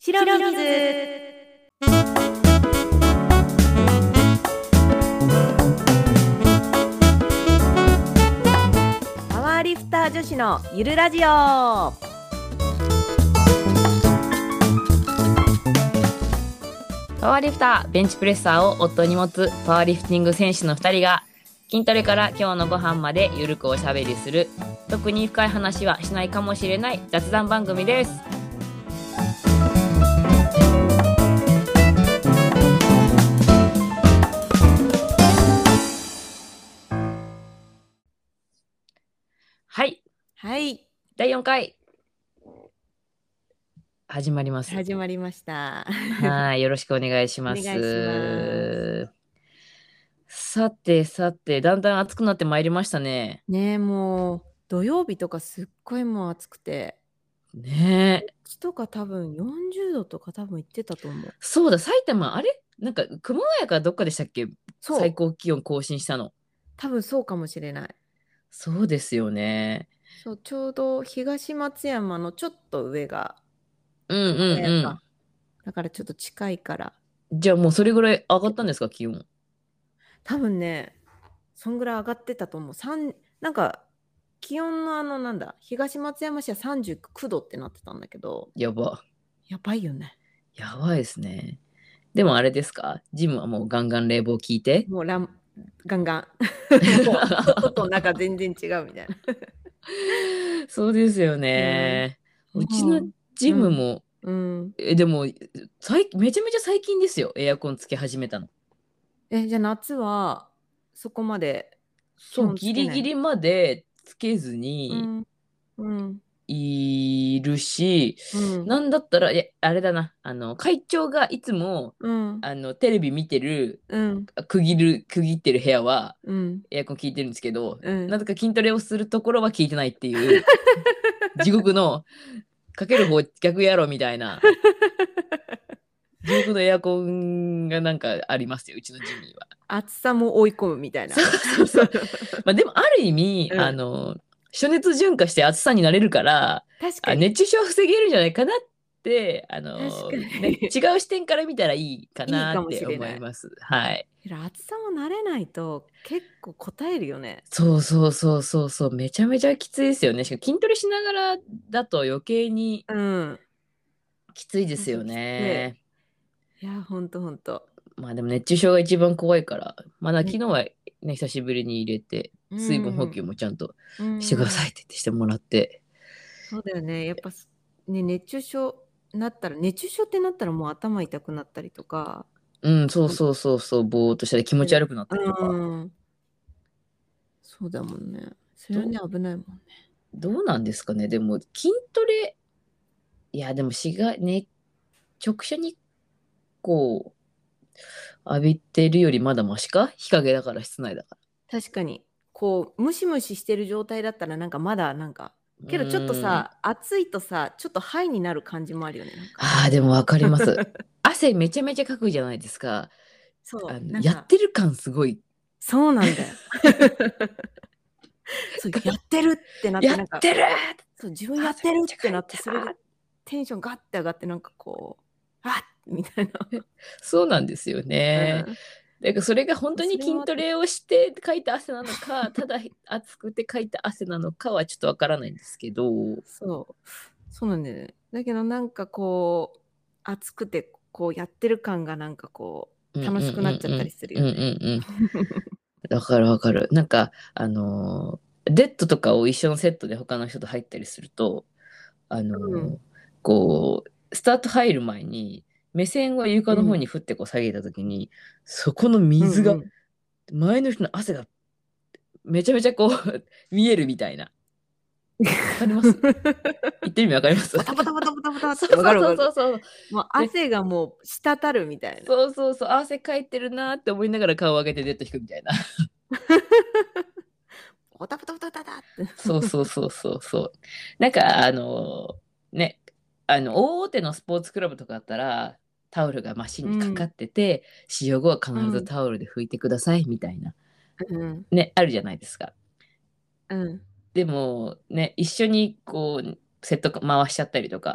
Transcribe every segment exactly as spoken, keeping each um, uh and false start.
白水。パワーリフター女子のゆるラジオ。 パワーリフター、ベンチプレッサーを夫に持つパワーリフティング選手のふたりが筋トレから今日のご飯までゆるくおしゃべりする、特に深い話はしないかもしれない雑談番組です。はいはいだいよんかい始まります。 始まりました。 はいよろしくお願いします。 お願いします。 さてさてだんだん暑くなってまいりましたね。 ねえ、もう土曜日とかすっごいもう暑くてねえ、 こっちとか多分よんじゅうどとか多分行ってたと思う。 そうだ、埼玉、あれなんか熊谷かどっかでしたっけ、 そう最高気温更新したの。 多分そうかもしれない。 そうですよね。 そう、ちょうど東松山のちょっと上がうんうん熊谷うん。 か。だからちょっと近いから。 じゃあもうそれぐらい上がったんですか、気温。 多分ね、そんぐらい上がってたと思う。三なんか、気温のあの、なんだ、東松山市はさんじゅうきゅうどってなってたんだけど、 やば。 やばいよね。 やばいですね。でもあれですか、ジムはもうガンガン冷房効いて。 もうラン、ガンガン。もう、外と中全然違うみたいな。 そうですようんね。うちのもう、 ジうん、 ムも、 うん。 え、でも、最めちゃめちゃ最近ですよ、エアコンつけ始めたの。 え、じゃあ夏は、そこまで基そう、 本つけないの？ ギリギリまでつけずに、 うん、うん、 いるし、 うん、 なんだったら、え、あれだな、あの、会長がいつも、 うん、 あの、テレビ見てる、 うん、 区切る、区切ってる部屋は、 うん、 エアコン効いてるんですけど、 うん。 なぜか筋トレをするところは効いてないっていう、地獄の、かける方逆やろみたいな、地獄のエアコンがなんかありますよ、うちのジムには。 暑さも追い込むみたいな。 そうそうそう。まあ、でも、ある意味、あうん。 の、暑熱順化して暑さになれるから、あ、 確かに。 熱中症は防げるんじゃないかなって、あの、 確かね、 に。 違う視点から見たらいいかいいかもなってしれない。 思います。はい。 けど暑さも慣れないと結構答えるよね。 そうそうそうそうそう、めちゃめちゃきついですよね。しかも筋トレしながらだと余計にうん。 きついですよほんときつい。 ね。 いや、ほんとほんと。 まあでも熱中症が一番怖いから、まだ昨ね。 日はね、久しぶりに入れて、 う水分補ん。 給もちゃんとうしてくださいっん。 て言ってしてもらって。 そうだよね。やっぱす、ね、熱中症なったら、熱中症ってなったらもう頭痛くなったりとか。 うん、そうそうそうそう、ぼーっとしたり気持ち悪くなったりとか。 うん。そうだもんね。それはね、 どう、 危ないもんね。 どうなんですかね。でも筋トレ、いや、でも紫外、ね、直射日光浴びてるよりまだマシか、日陰だから室内だか確かに、こう、ムシムシしてる状態だったら、なんかまだ、なんか、 ら。うけどちょっとーん。 さ、暑いとさ、ちょっとハイになる感じもあるよね、なんか。 ああ、でもわかります。汗めちゃめちゃかくじゃないですか。あそう、 の、やっなんか、 てる感すごい。 そうなんだよ。そう、やってるってなって、なんか、 やってるそう、自分やっ汗てるめっちゃかいってなって、それでた。 テンションガッて上がって、なんかこう、あっみたいな。 そうなんですよね。 うだからそれが本当ん。そにれはあった。 筋トレをしてかいた汗なのか、ただ暑くてかいた汗なのかはちょっとわからないんですけど。 そう。そうなんだよね。だけど、なんかこう、暑くて、こう、やってる感が、なんかこう、 うんうん楽しくなっちゃったりうんうん。うんするよね。 うんうん。わかるわかる。なんか、あのーデッドとかを一緒のセットで他の人と入ったりすると、あのうん。 ーこう、スタート入る前に、目線を床の方うん。 に振ってこう下げたときに、そこのうん水が、 うん。 前の人の汗がめちゃめちゃこう見えるみたいな。わかります？言ってる意味わかります？ バタバタバタバタバタってそうそうわかるわかる。 そうそうそう。 もうで、 汗がもう滴るみたいな。 そうそうそう、汗かいてるなーって思いながら顔を上げてデッド引くみたいな。 バタバタバタバタって。 そうそうそうそうそう。なんか、あのーね、あの、大手のスポーツクラブとかだったら、タオルがマシンうん。 にかかってて、使用後は必うん。 ずタオルで拭いてくださいみたいな。 うん。 ね、あるじゃないですか。 うん。 でも、ね、一緒にこう、セット回しちゃったりとか、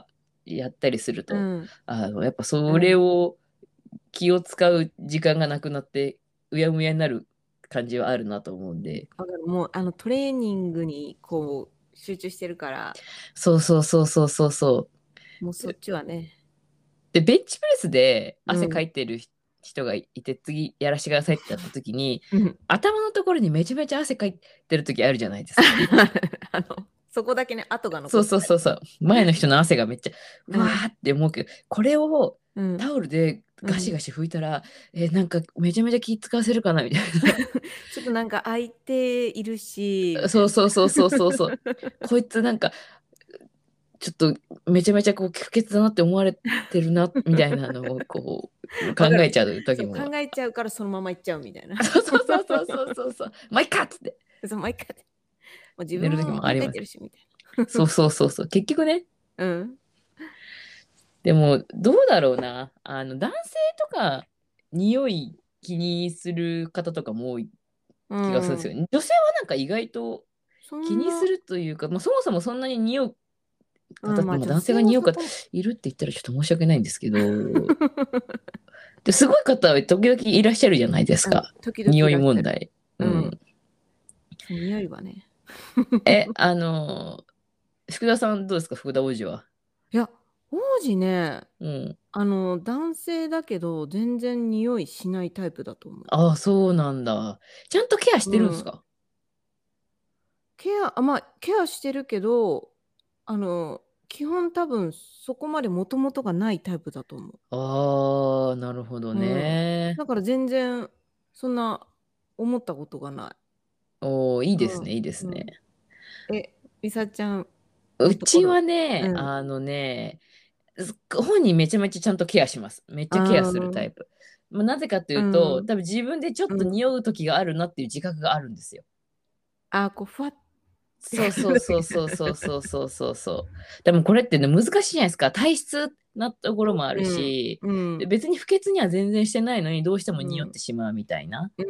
やったりすると、 うん。 あのやっぱうそれん。 を気を使う時間がなくなってうやむやになる感じはあるなと思うんで。 わかる。もう、あの、トレーニングに、こう、集中してるから、 そうそうそうそうそうそう。 もうそっちはね。 で、ベンチプレスで汗かうん。 いてる人がいて、次やらしてくださいってなった時に、 うん。 頭のところにめちゃめちゃ汗かいてる時あるじゃないですか。 あの、そこだけね、跡がそう残ってたり。 そうそうそう。前の人の汗がめっちゃ、うわうん。 ーって思うけど、これをうん。 タオルでうん。 ガシガシ拭いたら、えーなんかめちゃめちゃ気使わせるかなみたいちょっとなんか空いているし、 な。 みたいな。 そうそうそうそうそうそう。こいつなんか、ちょっとめちゃめちゃこう不潔だなって思われてるな、みたいなのをこう考わかる。 えちゃう時そう、 も。 考えちゃうからそのまま行っちゃうみたいな。 そうそうそうそうそうそうそう。まあ、いっかっつってそう、毎回、もう自分寝る時ももあります。 汗かいてるし、みたいそうそうそうそう。結局ね、 な。うん。 でも、どうだろうな。あの、男性とか、匂い気にする方とかも多いう気がするんですよん。 ね。女性はなんか意外とそんな、 気にするというか、まあ、そもそもそんなに匂う方うん、 って、 まあ女まあ男性性はそこ、 が匂う方いるって言ったらちょっと申し訳ないんですけど、ですごい方は時々いらっしゃるじゃないですうん、 か。 時々い匂いらっしゃる。 問題。ううん。 ん。 そう匂いはね。 え、あの、福田さんどうですか福田王子は。 いや、王子ね、 うん。 あの、男性だけど、全然匂いしないタイプだと思う。 ああ、そうなんだ。ちゃんとケアしうん。 てるんですか？ ケア、あ、まあ、ケアしてるけど、あの、基本多分そこまでもともとがないタイプだと思ああ、なるほどう。うん。 ね。 だから全然、そんな思ったことがない。 おー、いいですね、 うん。 いいですね。 うん。え、りさちゃんのとこうちはろ。 ね、 うん。 あのね、す本人めちゃめちゃちゃんとケアします。めっちあゃケアするター、 イプ。まあ、なぜかといううと、 ん。 多分自分でちょっとうん。 匂う時があるなっていう自覚があるんですよ。 あ、こう、ふわってそうくる時。 そうそうそうそうそうそうそうそう。でもこれってね、難しいじゃないですか。体質なところもあるうん。 し、 うん。 で別に不潔には全然してないのにどうしても匂っうん。 てしまうみたいなうん。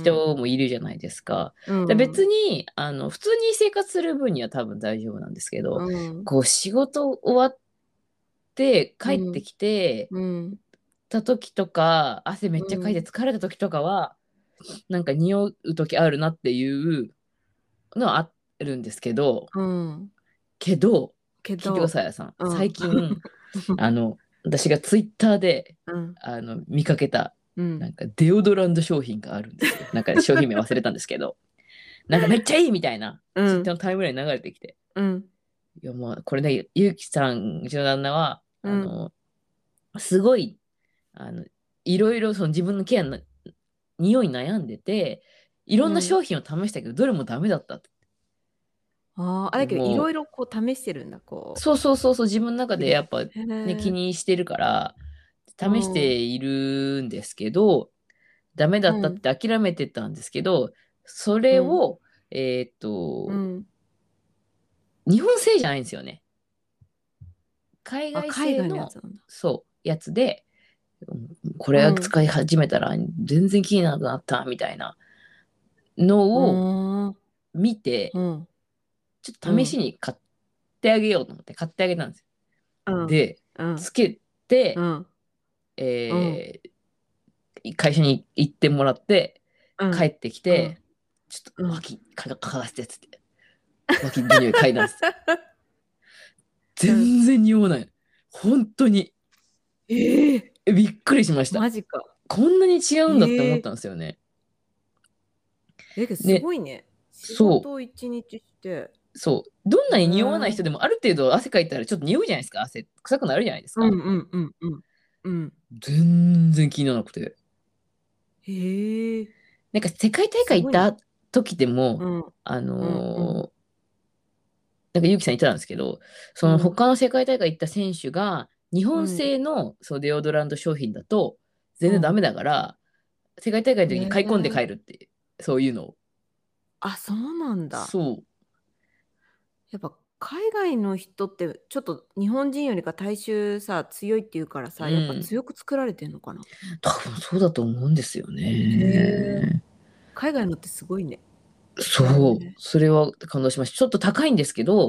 うん。 人もいるじゃないですか。 うで別ん。 に、あの、普通に生活する分には多分大丈夫なんですけど、 うん。 こう仕事終わって帰ってうん。 きてうん。 た時とか、汗めっちゃかいてうん。 疲れた時とかは、なんか匂う時あるなっていうのはあるんですけど、 うん。 けど、聞いてくだけど、 さい、あやさん。 うん。 最近、あの、私がツイッターで、 うん。 あの、見かけた、 うん。 なんかデオドラント商品があるんですよ。なんか商品名忘れたんですけど、なんかめっちゃいいみたいな、 うん。 ツイッターのタイムラインに流れてきて。 うん。 いや、まあ、これね、ゆうきさん、うちの旦那は、 うん。 あの、すごい、あの、いろいろその自分のケアの匂いに悩んでて、いろんなうん。 商品を試したけど、どれもダメだったって。 ああ、あ、 でだけど、いろいも、 ろこう試してるんだ、こそうそうそうそう、自分の中う。で、 でやっぱへね、気え。 にしてるから、 う試してん。 いるんですけど、ダメだったっうん。 て諦めてたんですけど、そうん。 れを、えーっと、 うん。 日本製じゃないんですよね。海あ、 外海外のや製の、 つなんだ。 そう、やつで、うんこうん。 れ使い始めたら全然気にならなくなったみたいなうのをーん。 見て、 うん。 ちょっと試しうん。 に買ってあげようと思って買ってあげたんですよ。 うん。 で、 うん。 つけて、 うん。うん。 えー会社に行ってもらって、 うん。 帰ってきうん。 て、ちょっとうん。 脇か嗅がせてっつって、脇の匂い嗅いだんです。 うん。 全然匂わない。本当に。 ええ、 びっくりしました。 マジか。 こんなに違うんだって思っええ、 たんですよね。 え、けどすね、 ごいね。仕そ事を一日して。 う、そう。どんへなに匂わないえ。 人でもある程度汗かいたらちょっと匂うじゃないですか。汗、臭くなるじゃないですか。 うんうんうんうん。うん。 全然気にならなくて。 へえ。 なんか世界大すごいね。 会行った時でも、 うん。 あうんうん。 のーなんかゆうきさん言ってたんですけど、そのうん。 他の世界大会行った選手が、日本うん。 製のそのデオドラント商品だと全うん。 然ダメだから、世界大会のへ時に買い込んで帰え。 るって、そういうのを。 あ、そうなんだ。 そう。 やっぱ海外の人ってちょっと日本人よりか大衆さ強いっていうからさ、やっぱうん。 強く作られてんのかな。 多分そうだと思うんですよへえ。 ね。 海外のってすごいね。へそう。 え。 それは感動しました。ちょっと高いんですけど、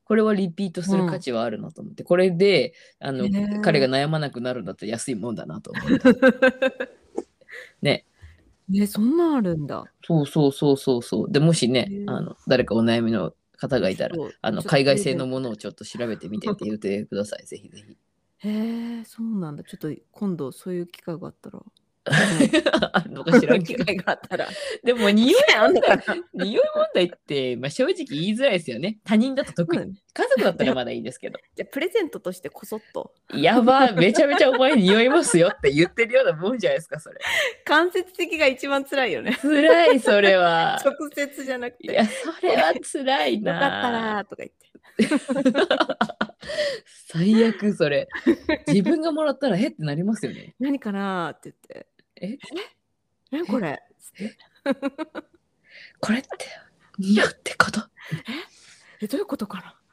これはリピートする価値はあるなと思って、これであのへえ彼が悩まなくなるんだったら安いもんだなと思ったね。 ね、そんなんあるんだ。 そうそうそうそうそう。でもしね、 へえあの誰かお悩みの方がいたら、 そうあのちょっと海外製プレゼントのものをちょっと調べてみてって言ってください。ぜひぜひ。 へえ、そうなんだ。ちょっと今度そういう機会があったら。うんあるのか知らんけど。 機会があったら。 でも匂い機会あんのかな。 匂い問題って、まあ、正直言いづらいですよね。他人だと特に。 そうだね家族だったらまだいいですけど。 じゃあプレゼントとしてこそっとやば、めちゃめちゃお前匂いますよって言ってるようなもんじゃないですか、それ。 間接的が一番辛いよね。 辛い、それは。 直接じゃなくて。 いや、それは辛いよかったな。 らとか言って。 最悪、それ。自分がもらったら、えってなりますよね。 何かなって言って。 え、 何これつってこれって似合うってこと？ え、どういうことかな。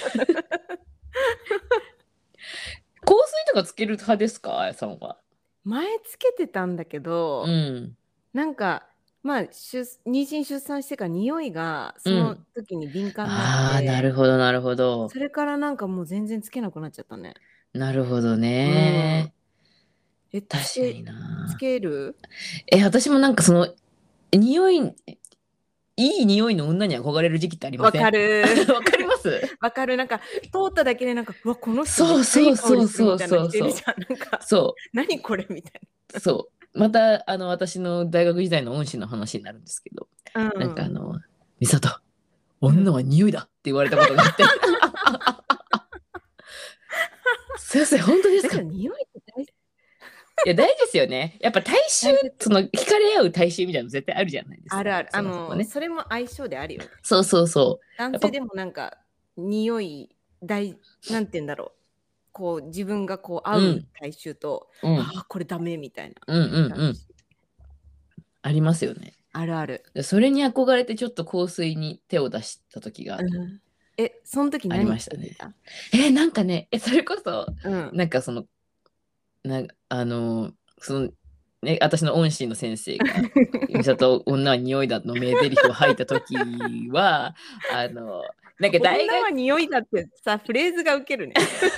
香水とかつける派ですか、あやさんは。 前つけてたんだけど、 うん。 なんか、まあ、出妊娠出産してから匂いがそのうん。 時に敏感になっああ、なて、 るほど、なるほど。 それからなんかもう全然つけなくなっちゃったね。 なるほどうん。 ね。 え、つけ、 確かにつな。 けるえ、私もなんかその、匂い、いい匂いの女に憧れる時期ってありまわせん？ かる。 わかります？ わかる。なんか、通っただけでなんか、うわ、この人めそうっちゃいい香りそうそうするみたいなそうそうそう。 人いるじゃん。なんか、 そ何これみたう、そう。また、あの、私の大学時代の恩師の話になるんですけど、 いな。 なんかあうん。 の、美里、女は匂いだって言われたことがあって、すいません、本当ですか？いだから匂いって大事。 や、大事ですよね。やっぱ大衆大切、 その、惹かれ合う大衆みたいなの絶対あるじゃないですか。 あるある。あの、 そもそもね。 それも相性であるよね。 そうそうそう。やっぱ、 男性でもなんか、匂い、大、なんて言うんだろう。こう、自分がこう、合ううん、 体臭と、 うん、 ああ、これダメみたいなうん、うん、うん。 感じ。 ありますよね。 あるある。 でそれに憧れてちょっと香水に手を出した時がうん。え、その時あり何ましたね。 つけてた？ えーなんかね、え、それこそ、 うん。 なんかその、な、あの、その、ね、私の恩師の先生が、美里女は匂いだの名台詞を吐いた時は、あの、なんか大学、 女は匂いだってさ、フレーズがウケるね。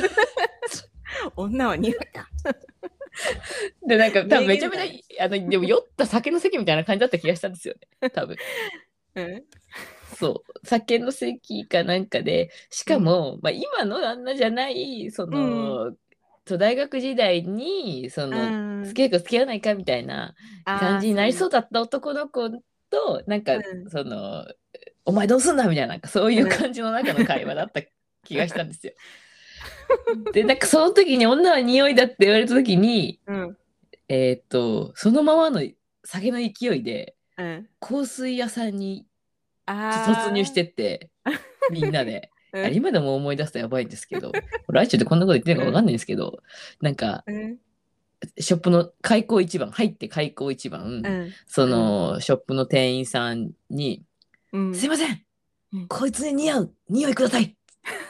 女は匂いだ。 で、なんか多分め名言だちゃめちね。 ゃ、あの、でも酔った酒の席みたいな感じだった気がしたんですよね。多分。 うん。 そう。酒の席かなんかで、しかも、まあ今の旦那じゃない、そうん。 の、そう大学時代に、その、 うん。 付き合うか付き合わないかみたいな感ああ、 じになりそういう。 そうだった男の子と、なんか、 うん。 その、お前どうすんだみたいな、なんかそういううん。 感じの中の会話だった気がしたんですよ。で、なんかその時に女は匂いだって言われた時に、 うん。 えーっと、そのままの酒の勢いで、 うん。 香水屋さんに突入しあてって、みんなで。 あ。うん。 あれ今でも思い出すとやばいんですけど、ライチュでこんなこと言ってるのかわかんないんですけど、なんか、 うん。 ショップの開口一番、入って開口一番、 うん。 そうん。 の、ショップの店員さんに、 うん。 すいません、 うん。 こいつに似合う匂いください。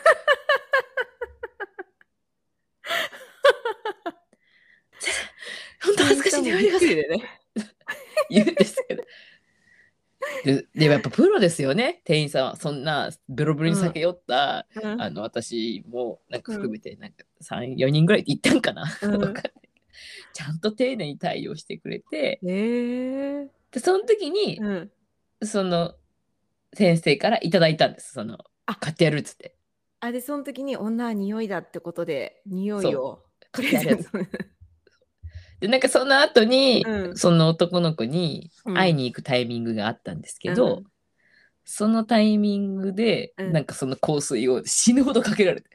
本当恥ずかしいんでやめてください。 店員さんもびっくりでね。 言うんですけど。で、でもやっぱプロですよね、店員さんは。そんなベロベロにうん。 酒酔った、 うん。 あの、私もなんかうん。 含めて、なんかさん、よにんぐらい行ったんかな。 うわかんん。 ない。ちゃんと丁寧に対応してくれて、 ええ。 で、その時に、 うん。 その先生からいただいたんです。その、 あ、 買ってやるっつって。 あ、で、その時に女は匂いだってことで、匂そう、 いをプ買ってやるやつ。 レゼント。 で、なんかその後に、 うん。 その男の子にうん。 会いに行くタイミングがあったんですけど、 うん。 そのタイミングで、 うん。 なんかその香水を死ぬほどかけられて。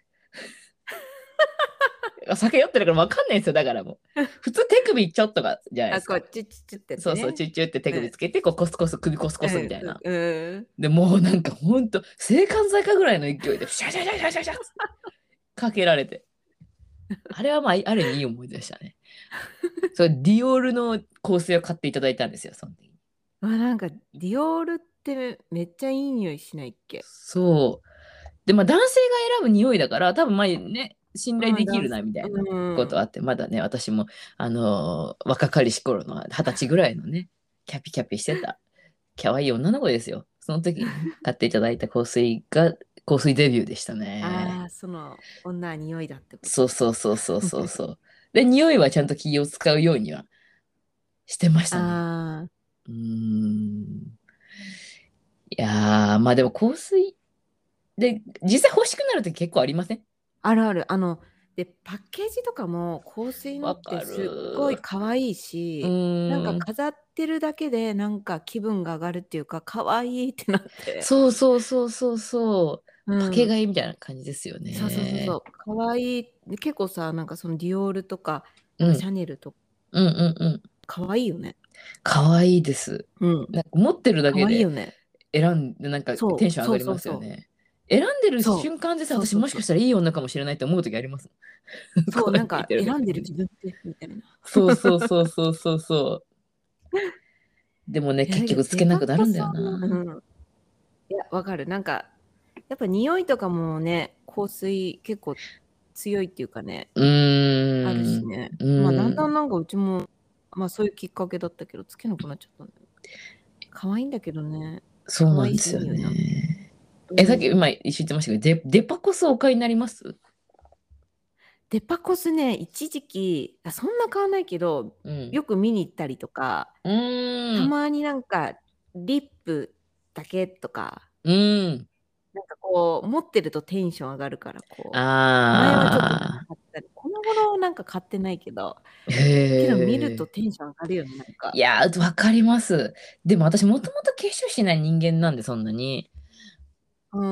酒酔ってるから分かんないんですよ、だからもう。普通手首ちょっとかじゃないであ、 すか。 こう、チュッチュッチュッってやってそうそう、 ね。 チュッチュって手うん。 首つけて、こうコスコス、首コスコうスみたいな。 ん。うん。 で、もうなんかほんと、制汗剤かぐらいの勢いで、シャシャシャシャシャシャってかけられて。あれはまあ、ある意味いい思い出でしたね。それ、ディオールの香水を買っていただいたんですよ、その時に。 あ、なんか、ディオールってめっちゃいい匂いしないっけ？ そう。で、まあ、男性が選ぶ匂いだから、多分まあね、信頼うん、 できるダンス。 なみたいなうん。 ことあって、まだね、私も、あのー若かりし頃のはたちぐらいのね、キャピキャピしてた、可愛い女の子ですよ。その時にね、買っていただいた香水が、 香水デビューでしたね。 ああ、その女は匂いだってこと。 そうそうそうそうそうそう。で、匂いはちゃんと気を使うようにはしてましたね。 ああ、 うーん。いやー、まあでも香水で、実際欲しくなるとき結構ありません？ あるある。あの、で、パッケージとかも香水のっわかてすっごいる。 可愛いうし、なんかーん。 飾ってるだけでなんか気分が上がるっていうか、可愛いってなって。 そうそうそうそうそう。 うパケん。 買いみたいな感じですよそうそうそうそね。 う。可愛い。で結構さ、なんかそのディオールとか、なんかシうん。 ャネルとか、 うんうんうん。 可愛いよね。 かわいいです。 うん。 なんか持ってるだ可けで愛いよね。 選んで、なんかテそう、そうンション上がりまそうそう。 すよね。選んでるそう、 瞬間でさ、 そうそうそう。 私もしかしたらいい女かもしれないって思う時あります。 そう、 こうやっなんかて見てるだ選んでるけで。 自分って、みたいな。 そうそうそうそうそうそう。でもね、 いや、だけど結局つけデパコスなくなるんだよな。 の、うん。いや、わかる。なんか、やっぱ匂いとかもね、香水結構強いっていうかね、 うあるーん。 しね。 うまあ、だんーん。 だんなんかうちも、まあそういうきっかけだったけど、つけなくなっちゃったんだよ。可愛いんだけどね。 そう可愛いし、 なんですよいい匂いな。 ね。え、さっきうん。 今一緒言ってましたけど、デ、デパコスお買いになります？ デパコスね、一時期、あそんな買わないけど、 うん。 よく見に行ったりとか、 うーん。 たまになんか、リップだけとか、 うーん。 なんかこう、持ってるとテンション上がるから、こう、前はちょっとなんかあ買ったり、この頃なんか買ってないけど、 ー。 けど見るへー。 とテンション上がるよね、なんか。 いやー、わかります。でも私もともと化粧しない人間なんで、そんなに。 うん。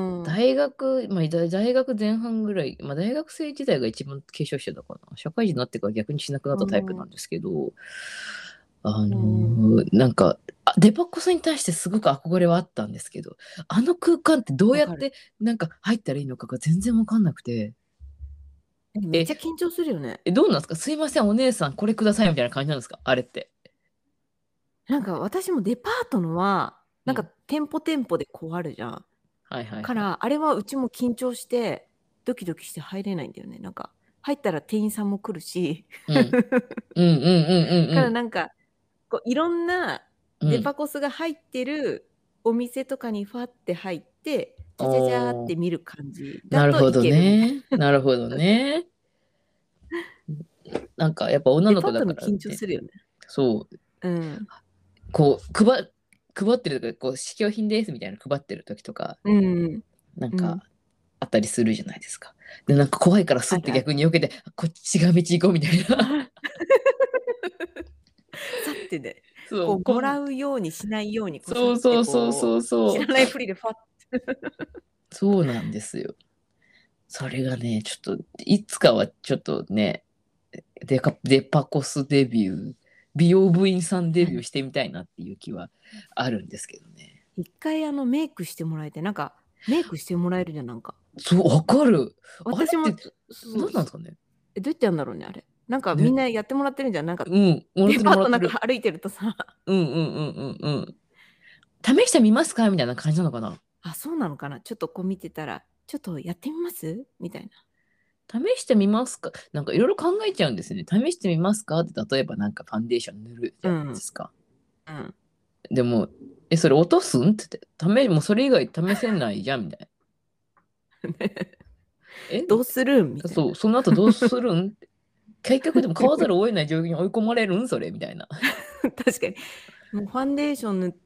大学、まあ、大大学前半ぐらい、まあ、大学生時代が一番化粧してたかな。社会人になってから逆にしなくなったタイプうん。 なんですけど、あうん。 のーなんか、あデパコスに対してすごく憧れはあったんですけど、あの空間ってどうわかる。 やってなんか入ったらいいのかが全然わかんなくて、 えめっえ、 ちゃ緊張するよね。 えどうなんですか？すいません、お姉さん、これくださいみたいな感じなんですか？あれって。 なんか私もデパートのは、なんかうん。 店舗店舗でこうあるじゃん。 はいはいはい。 から、あれはうちも緊張して、ドキドキして入れないんだよね。なんか、入ったら店員さんも来るし。 うん。うんうんうんかうんらなんか、こういろんなうん。うん。 デパコスが入ってるお店とかにファって入って、じゃじゃじゃーっおー、 て見る感じだといなるほどけるみたいね。なるほどね。なんかやっぱな。 女の子だデパートの緊張からね。 するよね。 そう、 うん。 こう、配、配ってるとか、こう、試供品ですみたいなの配ってる時とか、 うん。 なんか、 うん。 あったりするじゃないですか。で、なんか怖いからスッてあるある。 逆に避けて、こっちが道行こうみたいな。 あさってね、 そう、 こう、もこん、 らうようにしないように、こう、さそうってそうそうこそうう、知そう。 らないふりでファッ。 そうなんですよ。それがね、ちょっと、いつかはちょっとね、デカ、デパコスデビュー、美容部員さんデビューしてみたいなっていう気はあるんですけどね。 一回あのメイクしてもらえて、なんか、メイクしてもらえるじゃん、なんか。 そう、わかる。あれ私も、 って、 そう、そ何なんですかね。 え、どうやってやるんだろうね、あれ。なんかみんね。 なやってもらってるんじゃん。なんか、 うん、もらってるデパートなんかもらってる。 歩いてるとさ、 うんうんうんうんうん。試してみますかみたいな感じなのかな。 あ、そうなのかな。ちょっとこう見てたら、ちょっとやってみますみたい試してみますかなんかいろいろ考えちゃうんですよね。試してみますかって例えばなんかファンデーション塗るじな。 ゃないでうん。 すか。 うん。 でも、え、それ落とすんって言って、試、もうそれ以外試せないじゃんみたいな。えどうするみたいそう、その後どうするんって。結局でも買わざるを得ない状況に追い込まれるんそれみたいな。 な。確かに。もうファンデーション塗って、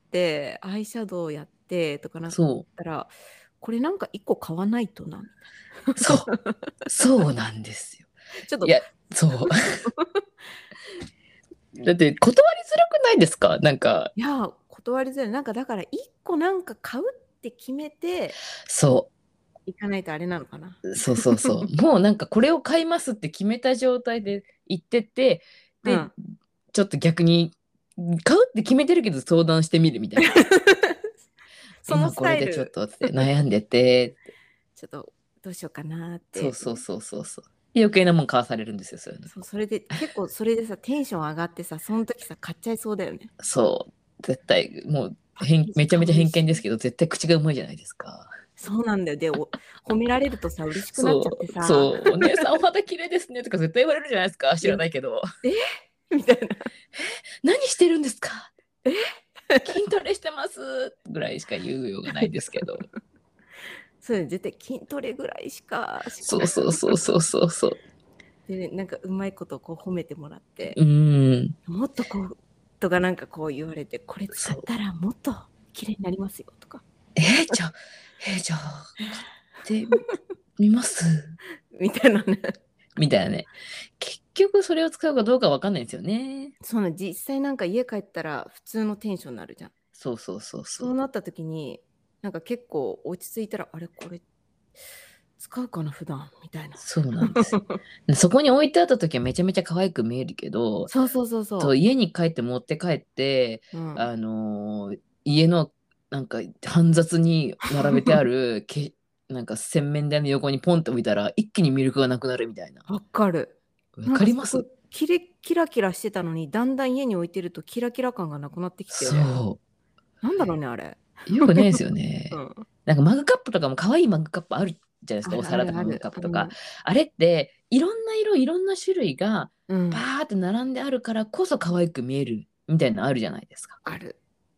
アイシャドウやってとかなっそたら、これなんか一個買わないとな、みう、そう、 たいな。 そうなんですよ。 ちょっと、 いや、そう。だって断りづらくないですか？なんか、 いや、断りづらい。なんかだから一個なんか買うって決めてそいかないとあれなのかな。 う、そうそうそう。もうなんかこれを買いますって決めた状態で行ってて、で、 うん。 ちょっと逆に、買うって決めてるけど相談してみるみたいな。 そのス今これでちょっタイル、 とって悩んでて、 ちょっとどうしようかなって。 そうそうそうそうそう。余計なもん買わされるんですよ、そういうの。 そう、それで結構それでさ、テンション上がってさ、その時さ、買っちゃいそうだよね。 そう。絶対、もう、 パッケージ偏めちゃめちゃ偏見可愛いし。 ですけど、絶対口がうまいじゃないですか。 そうなんだよ。で、お褒められるとさ、嬉しくなっちゃってそう、 さ、 そう、お姉さんお肌綺麗ですねとか絶対言われるじゃないですか。知いや、 らないけど。 えみたいな。 何してるんですか？ え筋トレしてますぐらいしか言うようがないですけど。 それ絶対筋トレぐらいしかしそうそうそうそうそうそう。 で、ね、なんかうまいことこう褒めてもらって、 うん。 もっとこうとかなんかこう言われて、これ使そう。 ったらもっと綺麗になりますよとかえー、じゃあ、えー、じゃあ、買ってみますみたいなね。 みたいなね。結局それを使うかどうかわかんないんですよね。 そうね、実際なんか家帰ったら普通のテンションになるじゃん。 そうそうそうそう。 そうなった時に、なんか結構落ち着いたら、あれこれ使うかな普段みたいな。 そうなんですよ。でそこに置いてあった時はめちゃめちゃ可愛く見えるけど、 そうそうそうとそ家に帰って持って帰って、 う。うん。 あのー家のなんか煩雑に並べてあるけなんか洗面台の横にポンって置いたら一気にミルクがなくなるみたいな。 わかる。 わなんかすごいかります？ キレキラキラしてたのに、だんだん家に置いてるとキラキラ感がなくなってきて、 そなんだろうね、あれ。 う。よくないですようね。 ん。 なんかマグカップとかも可愛いマグカップあるじゃないですか。おあるあ皿とかマグるある。 カップとか。 うん。 あれっていろんな色、いろんな種類がバうん。 ーって並んであるからこそ可愛く見えるみたいなのあるじゃないですか。 ある。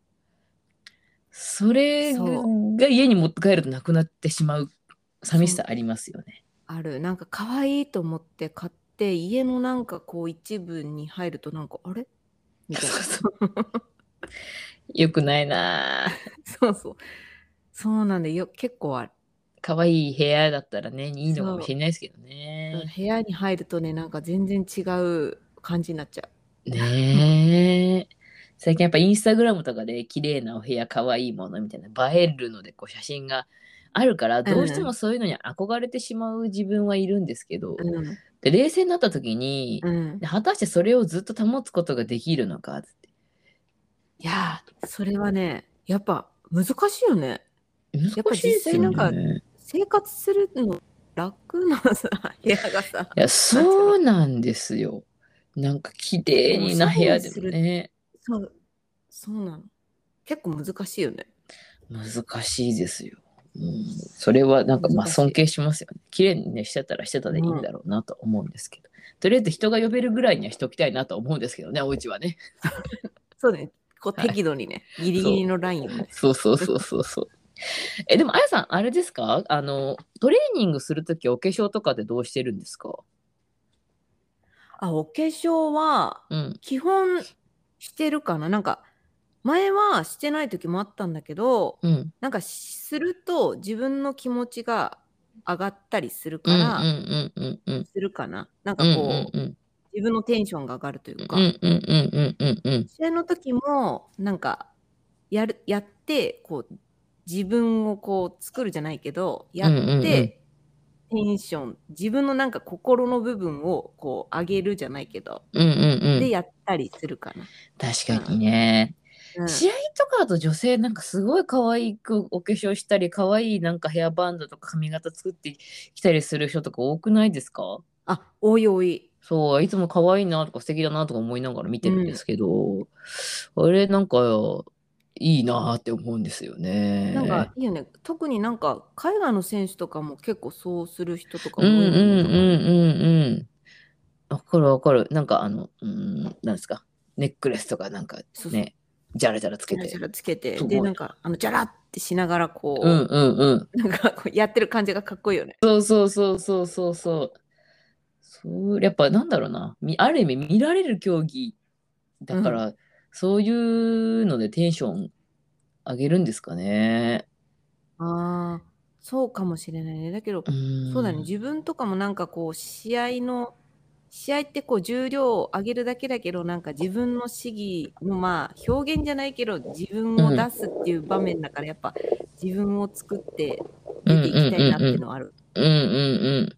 それそう。 が家に持って帰るとなくなってしまう寂しそう。 さありますよね。 ある。なんか可愛いと思って買って、家のなんかこう一部に入るとなんか、あれみたいな。 そうそう。よくないなぁ。 そうそう。そうなんでよ、結構ある。 可愛い部屋だったらね、いいのかもしそう。 れないですけどそうね。 部屋に入るとね、なんか全然違う感じになっちゃう。 ねえ。最近やっぱインスタグラムとかで綺麗なお部屋、可愛いものみたいな映えるのでこう写真があるから、 うどうしてもん。 そういうのに憧れてしまう自分はいるんですけど、 うん。 で冷静になった時に、 うん。 で果たしてそれをずっと保つことができるのかって。 いやー、それはね、やっぱ難しいよね。 難やっぱしいですよ実際なんかね。 生活するの楽なさ、部屋がさ、 いや、 なんていうの、 そうなんですよ。なんか綺結麗に構おしゃれな部屋でにする、 もね、 そう、そうなの。結構難しいよね。 難しいですよ。うん、それはなんかまあ難しい。 尊敬しますよね。綺麗にね、してたらしてたでいいんうん。 だろうなと思うんですけど。とりあえず人が呼べるぐらいにはしておきたいなと思うんですけどね、お家はね。 そうね。こうはい。 適度にね、ギリギそう。 リのラインをね。 そうそうそうそうそう。え、でもあやさん、あれですか？あの、トレーニングするときお化粧とかってどうしてるんですか？ あ、お化粧はうん。 基本してるかな。なんか前はしてない時もあったんだけど、 うん。 なんかすると自分の気持ちが上がったりするうんうからんうんうんうん。 するかな。なんうんかこううんうん。 自分のテンションが上がるといううんか、 うんうんうんうんうん。 試合の時もなんかやるやってこう自分をこう作るじゃないけど、やっうんうんうん。 てテンション、自分のなんか心の部分をこう上げるじゃないけど、 うんうんうん。 でやったりするかな。 確かにね。 うん。うん。 試合とかだと女性なんかすごい可愛くお化粧したり、可愛いなんかヘアバンドとか髪型作ってきたりする人とか多くないですか？ あ、多い多い。 そう、いつも可愛いなとか素敵だなとか思いながら見てるんでうん。 すけど、あれなんかいいなって思うんですよなんかね。 いいよね。特になんか海外の選手とかも結構そうする人とかうんうんも多いもんね。なんかね。 うんうんうん。わかるわかる。なんかあの、うん、なんですか。ネックレスとかなんかそうそう。 ね、ジャラジャラつけて。 ジャラジャラつけて、で、 すごい。 なんか、あの、ジャラってしながら、 うんこうんうん。 う、なんかこうやってる感じがかっこいいよね。 そうそうそうそうそうそう。そう、やっぱなんだろうな。みある意味見られる競技だうん。 から、そういうのでテンション上げるんですかね。 ああ、そうかもしれないね。だけど、 うそうだね。 ん。 自分とかもなんかこう、試合の、試合ってこう、重量を上げるだけだけど、なんか自分の試技の、まあ、表現じゃないけど、自分を出うん。 すっていう場面だから、やっぱ自分を作ってうんう出ていきたいなっていうんのはある。 うんうん。うんうんうん。 うん。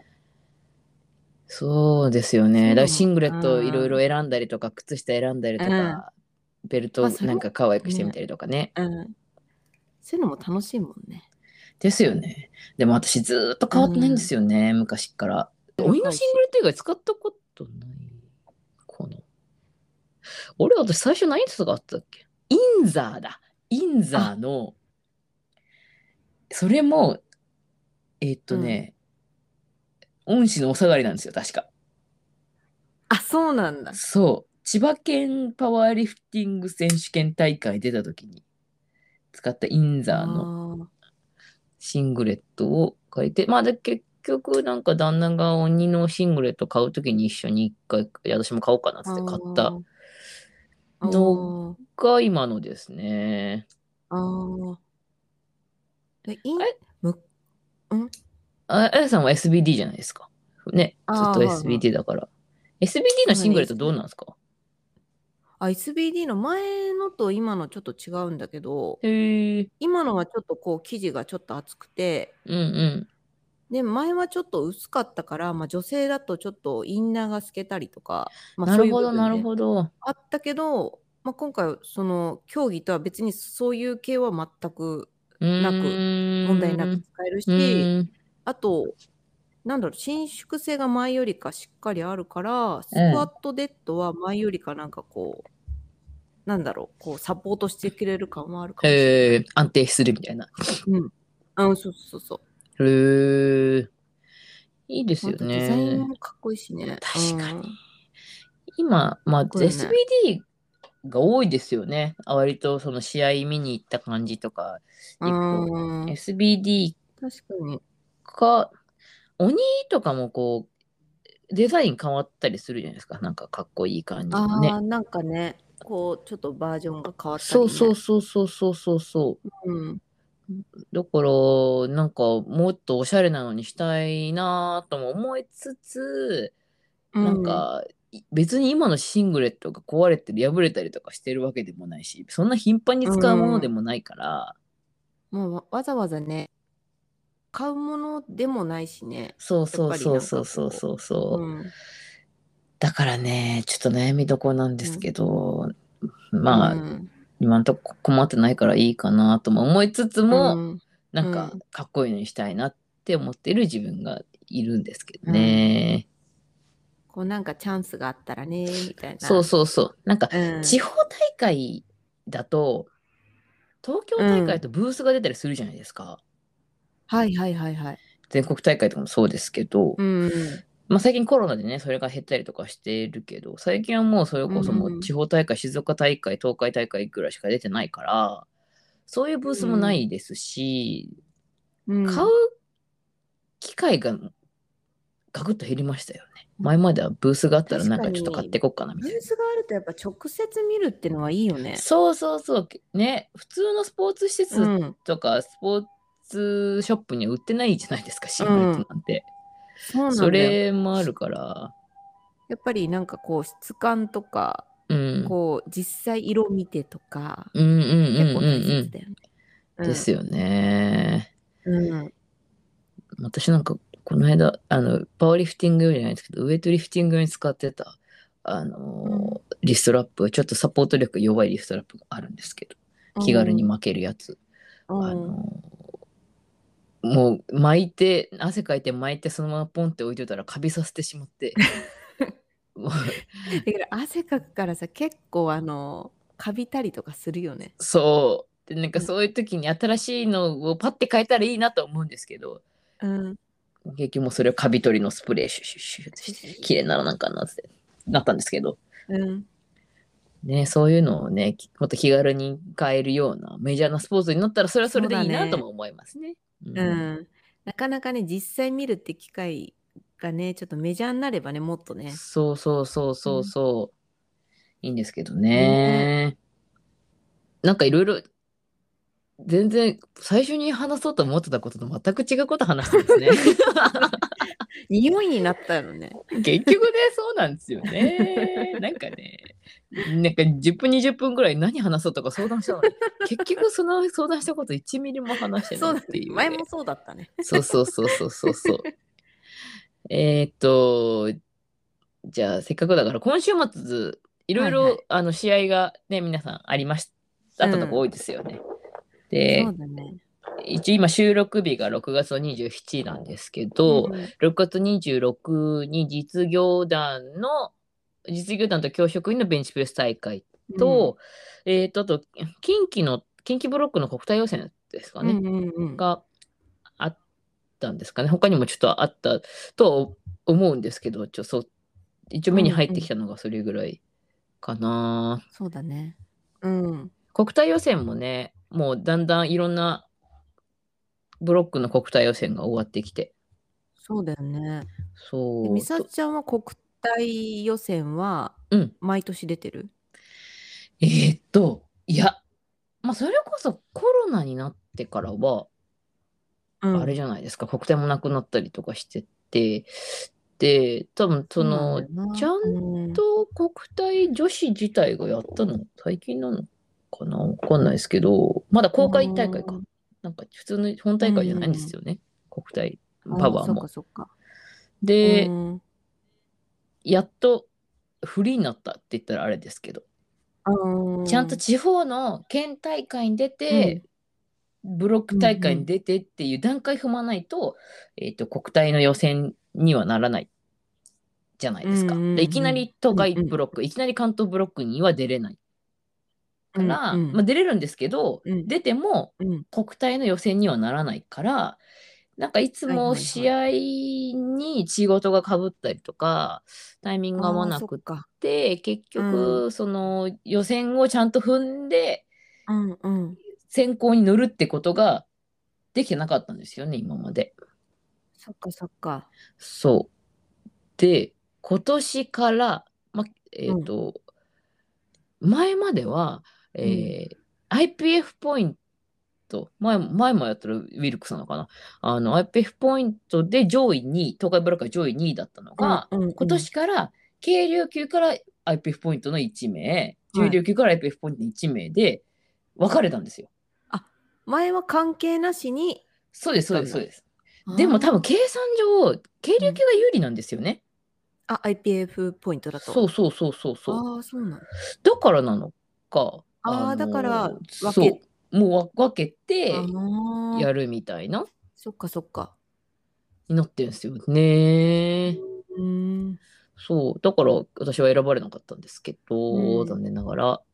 そうですよね。だからシそういうのも、 ングレットいろいろうん。 選んだりとか、靴下選んだりうん。 とか、ベルまあ、 トなんかそれも可愛くしてみね、 たりとかね。 うん。そういうのも楽しいもんね。 ですよね。でも私ずーっとう変わってないんでん。 すよね、昔から。お湯の若いし。 シングレット以外使ったことないかな。俺、私最初何つがあったっけ？インザーだ。インザーあ、 の、それも、えーっうん。 とね、恩師のお下がりなんですよ、確か。 あ、そうなんだ。 そう。千葉県パワーリフティング選手権大会出た時に使ったインあザーのあ、 シングレットを買えて、まあで結局なんか旦那が鬼のシングレット買うときに一緒に一回、いや私も買おうかなっつあって買ったーあのー、 が今のですね。 あーえ、いん、 あれ、 む、んあ、あやさんは エスビーディー じゃないですか。ね、ずっとああ、はいはい。 エスビーディー だから。エスビーディー のそうだね。 シングレットどう S、 なんですか？ あ、エスビーディー の前のと今のちょっと違うんだけど、 へえ、 今のはちょっとこう生地がちょっと厚くて、 うんうん。 で、前はちょっと薄かったから、まあ、女性だとちょっとインナーが透けたりとか、まあ、そういうなるほど、なる部分でほど。 あったけど、まあ、今回その競技とは別にそういう系は全くうなく、問題なーん、 く使えるうし、 ーん、 あと、なんだろう、伸縮性が前よりかしっかりあるから、スクワうん。 ットデッドは前よりかなんかこう、なんだろう、こうサポートしてくれる感はあるかもしれない。 えー、安定するみたいな。 うん。あ、そうそうそう。 へえ、いいですよあとデザインね。 もかっこいいしね。う確かに。 ん。 今、まあ、 かっこいいよね。 エスビーディー が多いですよね。割とその試合見に行った感じとかう行くと。 ん。 エスビーディー確かに。 か、鬼とかもこう、デザイン変わったりするじゃないですか。なんかかっこいい感じのね。 ああ、なんかね、こう、ちょっとバージョンが変わったそうそうりね。 そうそうそうそうそう。 うん。 だから、なんかもっとおしゃれなのにしたいなとも思いつつ、 うん。 なんか、い別に今のシングレットが壊れてる、破れたりとかしてるわけでもないし、そんな頻繁にう使うものでん。 もないから、 もうわわざわざね、買うものでもないしね。 そうそうやっぱりなんそうそうそうかこそうう。 そう。 うん。 だからね、ちょっと悩みどころなんですけうん。 ど、 うまあ、 ん。 今んとこ困ってないからいいかなとも思いつつうも、 ん。 なんかうん。 かっこいいのにしたいなって思ってる自分がいるんですけどうん。 ね。 こうなんかチャンスがあったらね、みたいそうな。 そうそう。なんかうん。 地方大会だと、東京う大会ん。 とブースが出たりするじゃないですか。 はいはいはいはい。 全国大会とかもそうですけど、 うん。 まあ最近コロナでね、それが減ったりとかしてるけど、最近はもうそれうこそもうん。 地方大会、静岡大会、東海大会ぐらいしか出てないから、そういうブースもなうん。 いですし、買ううん。 機会がガクッと減りましたよね。前まではブースがあったら確かなんかちょっと買っに、 ていこうかなみブーたいな。 スがあるとやっぱ直接見るってのはいいよね。 そうそうそう。ね、普通のスポーツ施設うん。 とかスポーツショップには売ってないじゃないですか、シングレッうん。 トなんて。 そうなそんだよ。 れもあるから、 やっぱりなんかこう質感とか、 うん。 こう実際色見てとか、 うんうんうんうん結構大うん。 切だよね。うん。 ですよね。 うん。 私なんか、この間、あの、パワーリフティング用じゃないですけど、ウェイトリフティング用に使ってた、あうん。 のーリストラップ、ちょっとサポート力弱いリストラップがあるんですけど、 う気軽にん。 巻けるやつ。あうん。 のーもう巻いて、汗かいて巻いてそのままポンって置いといたらカビさせてしまって、もうだから汗かくからさ、結構あの、カビたりとかするよね。 そう。で、なんかうん。 そういう時に新しいのをパッて変えたらいいなと思うんですけど、 うん。 結局もうそれをカビ取りのスプレーシュシュシュってして、 シュシュシュ綺麗にならなんかなってなったんですけど、 うん。 ね、そういうのをね、もっと気軽に買えるようなメジャーなスポーツになったらそれはそれそうでいいなとだね。 も思いますね。ううん。 ん。なかなかね、実際見るって機会がね、ちょっとメジャーになればね、もっとね。 そうそうそうそううん。 そう。いいんですけどねえ。 ね。なんかいろいろ、全然最初に話そうと思ってたことと全く違うこと話してますね。 匂いになったのね。 結局ね、そうなんですよね。なんかね、なんかじゅっぷん、にじゅっぷんぐらい何話そうとか相談したのに、結局その相談したこといちミリも話してないっそうだね。 ていうね。 前もそうだったね。 そうそうそうそうそうそう。えーっと、じゃあせっかくだから今週末、いろいはいはい。 ろあの試合がね、皆さんありました。あうん。 ったとこ多いですよね。で、 そうだね。 一応今収録日がろくがつのにじゅうしちにちなんですけど、 うん。 ろくがつにじゅうろくにちに実業団の、実業団と教職員のベンチプレス大会うん。 と、えっと、あと、近畿の、近畿ブロックの国体予選ですかね、 うんうんうん。 があったんですかね。他にもちょっとあったと思うんですけど、ちょ、そう、一応目に入ってきうんうん。 たのがそれぐらいかな。 そうだね。うん。 国体予選もね、もうだんだんいろんなブロックの国体予選が終わってきて。 そうだよね。 そう。 美咲ちゃんは国体予選はうん毎年出てる？ えー、っと、いや、まあ、それこそコロナになってからは、あれじうん。 ゃないですか、国体もなくなったりとかしてて、で、多分そそうなんだの、 よな。 ちゃんうん。 と国体女子自体がやったの、最近なのかなわかんないですけど、まだ公開大会か。 うんなんか普通の本う大会じゃないんですん。 よね、国体パああ、そっかワーも。 そっか。うで、 ん。 やっとフリーになったって言ったらあれですけど、 あちゃんとー地方の県大会に出て、 うん。 ブロックうん大会にうん。 出てっていう段階踏まないと、えっと、国体の予選にはならないじゃないうんですか。で、いきなうんり東うん。うんうん海ブロック、いきなり関東ブロックには出れないうから、まあ、 んうん出れるんですけど、 うん出てもうん。 国体の予選にはならないから、なんかいつはいもはいはい。 試合に仕事がかぶったりとか、タイミングが合わああ、 なくっそっか。 て、結うん。 局、その予選をちゃんと踏んで、 うんうん。 選考に乗るってことができてなかったんですよね、今まで。 そっかそっか。 そう。で、今年から、ま、えうん。 っと、前までは、 うん。 えー アイピーエフ ポイント、前も、前もやったらウィルクスなのかな。あの、アイピーエフ ポイントで上位にい、東海ブロックが上位にいだったのうんが、今うんうん。 年から軽量級から アイピーエフ ポイントのいち名、重はい。 量級から アイピーエフ ポイントのいち名で分かれたんですよ。 あ、前は関係なしにそうです、そうです、そうだったんだ。 です。でも多分ああ。 計算上、軽量級がうん。 有利なんですよね。 あ、アイピーエフ ポイントだと。 そうそうそうそうそう。 ああ、そうなんだ。 だからなのか、あああ、だからのー分け、 そう、もうわ分けあてやあ、 るみたいな、 そっかそっか。 になってるんですよね。 うーん。 そう、だから私は選ばれなかったんですけど、 うん。 残念ながら。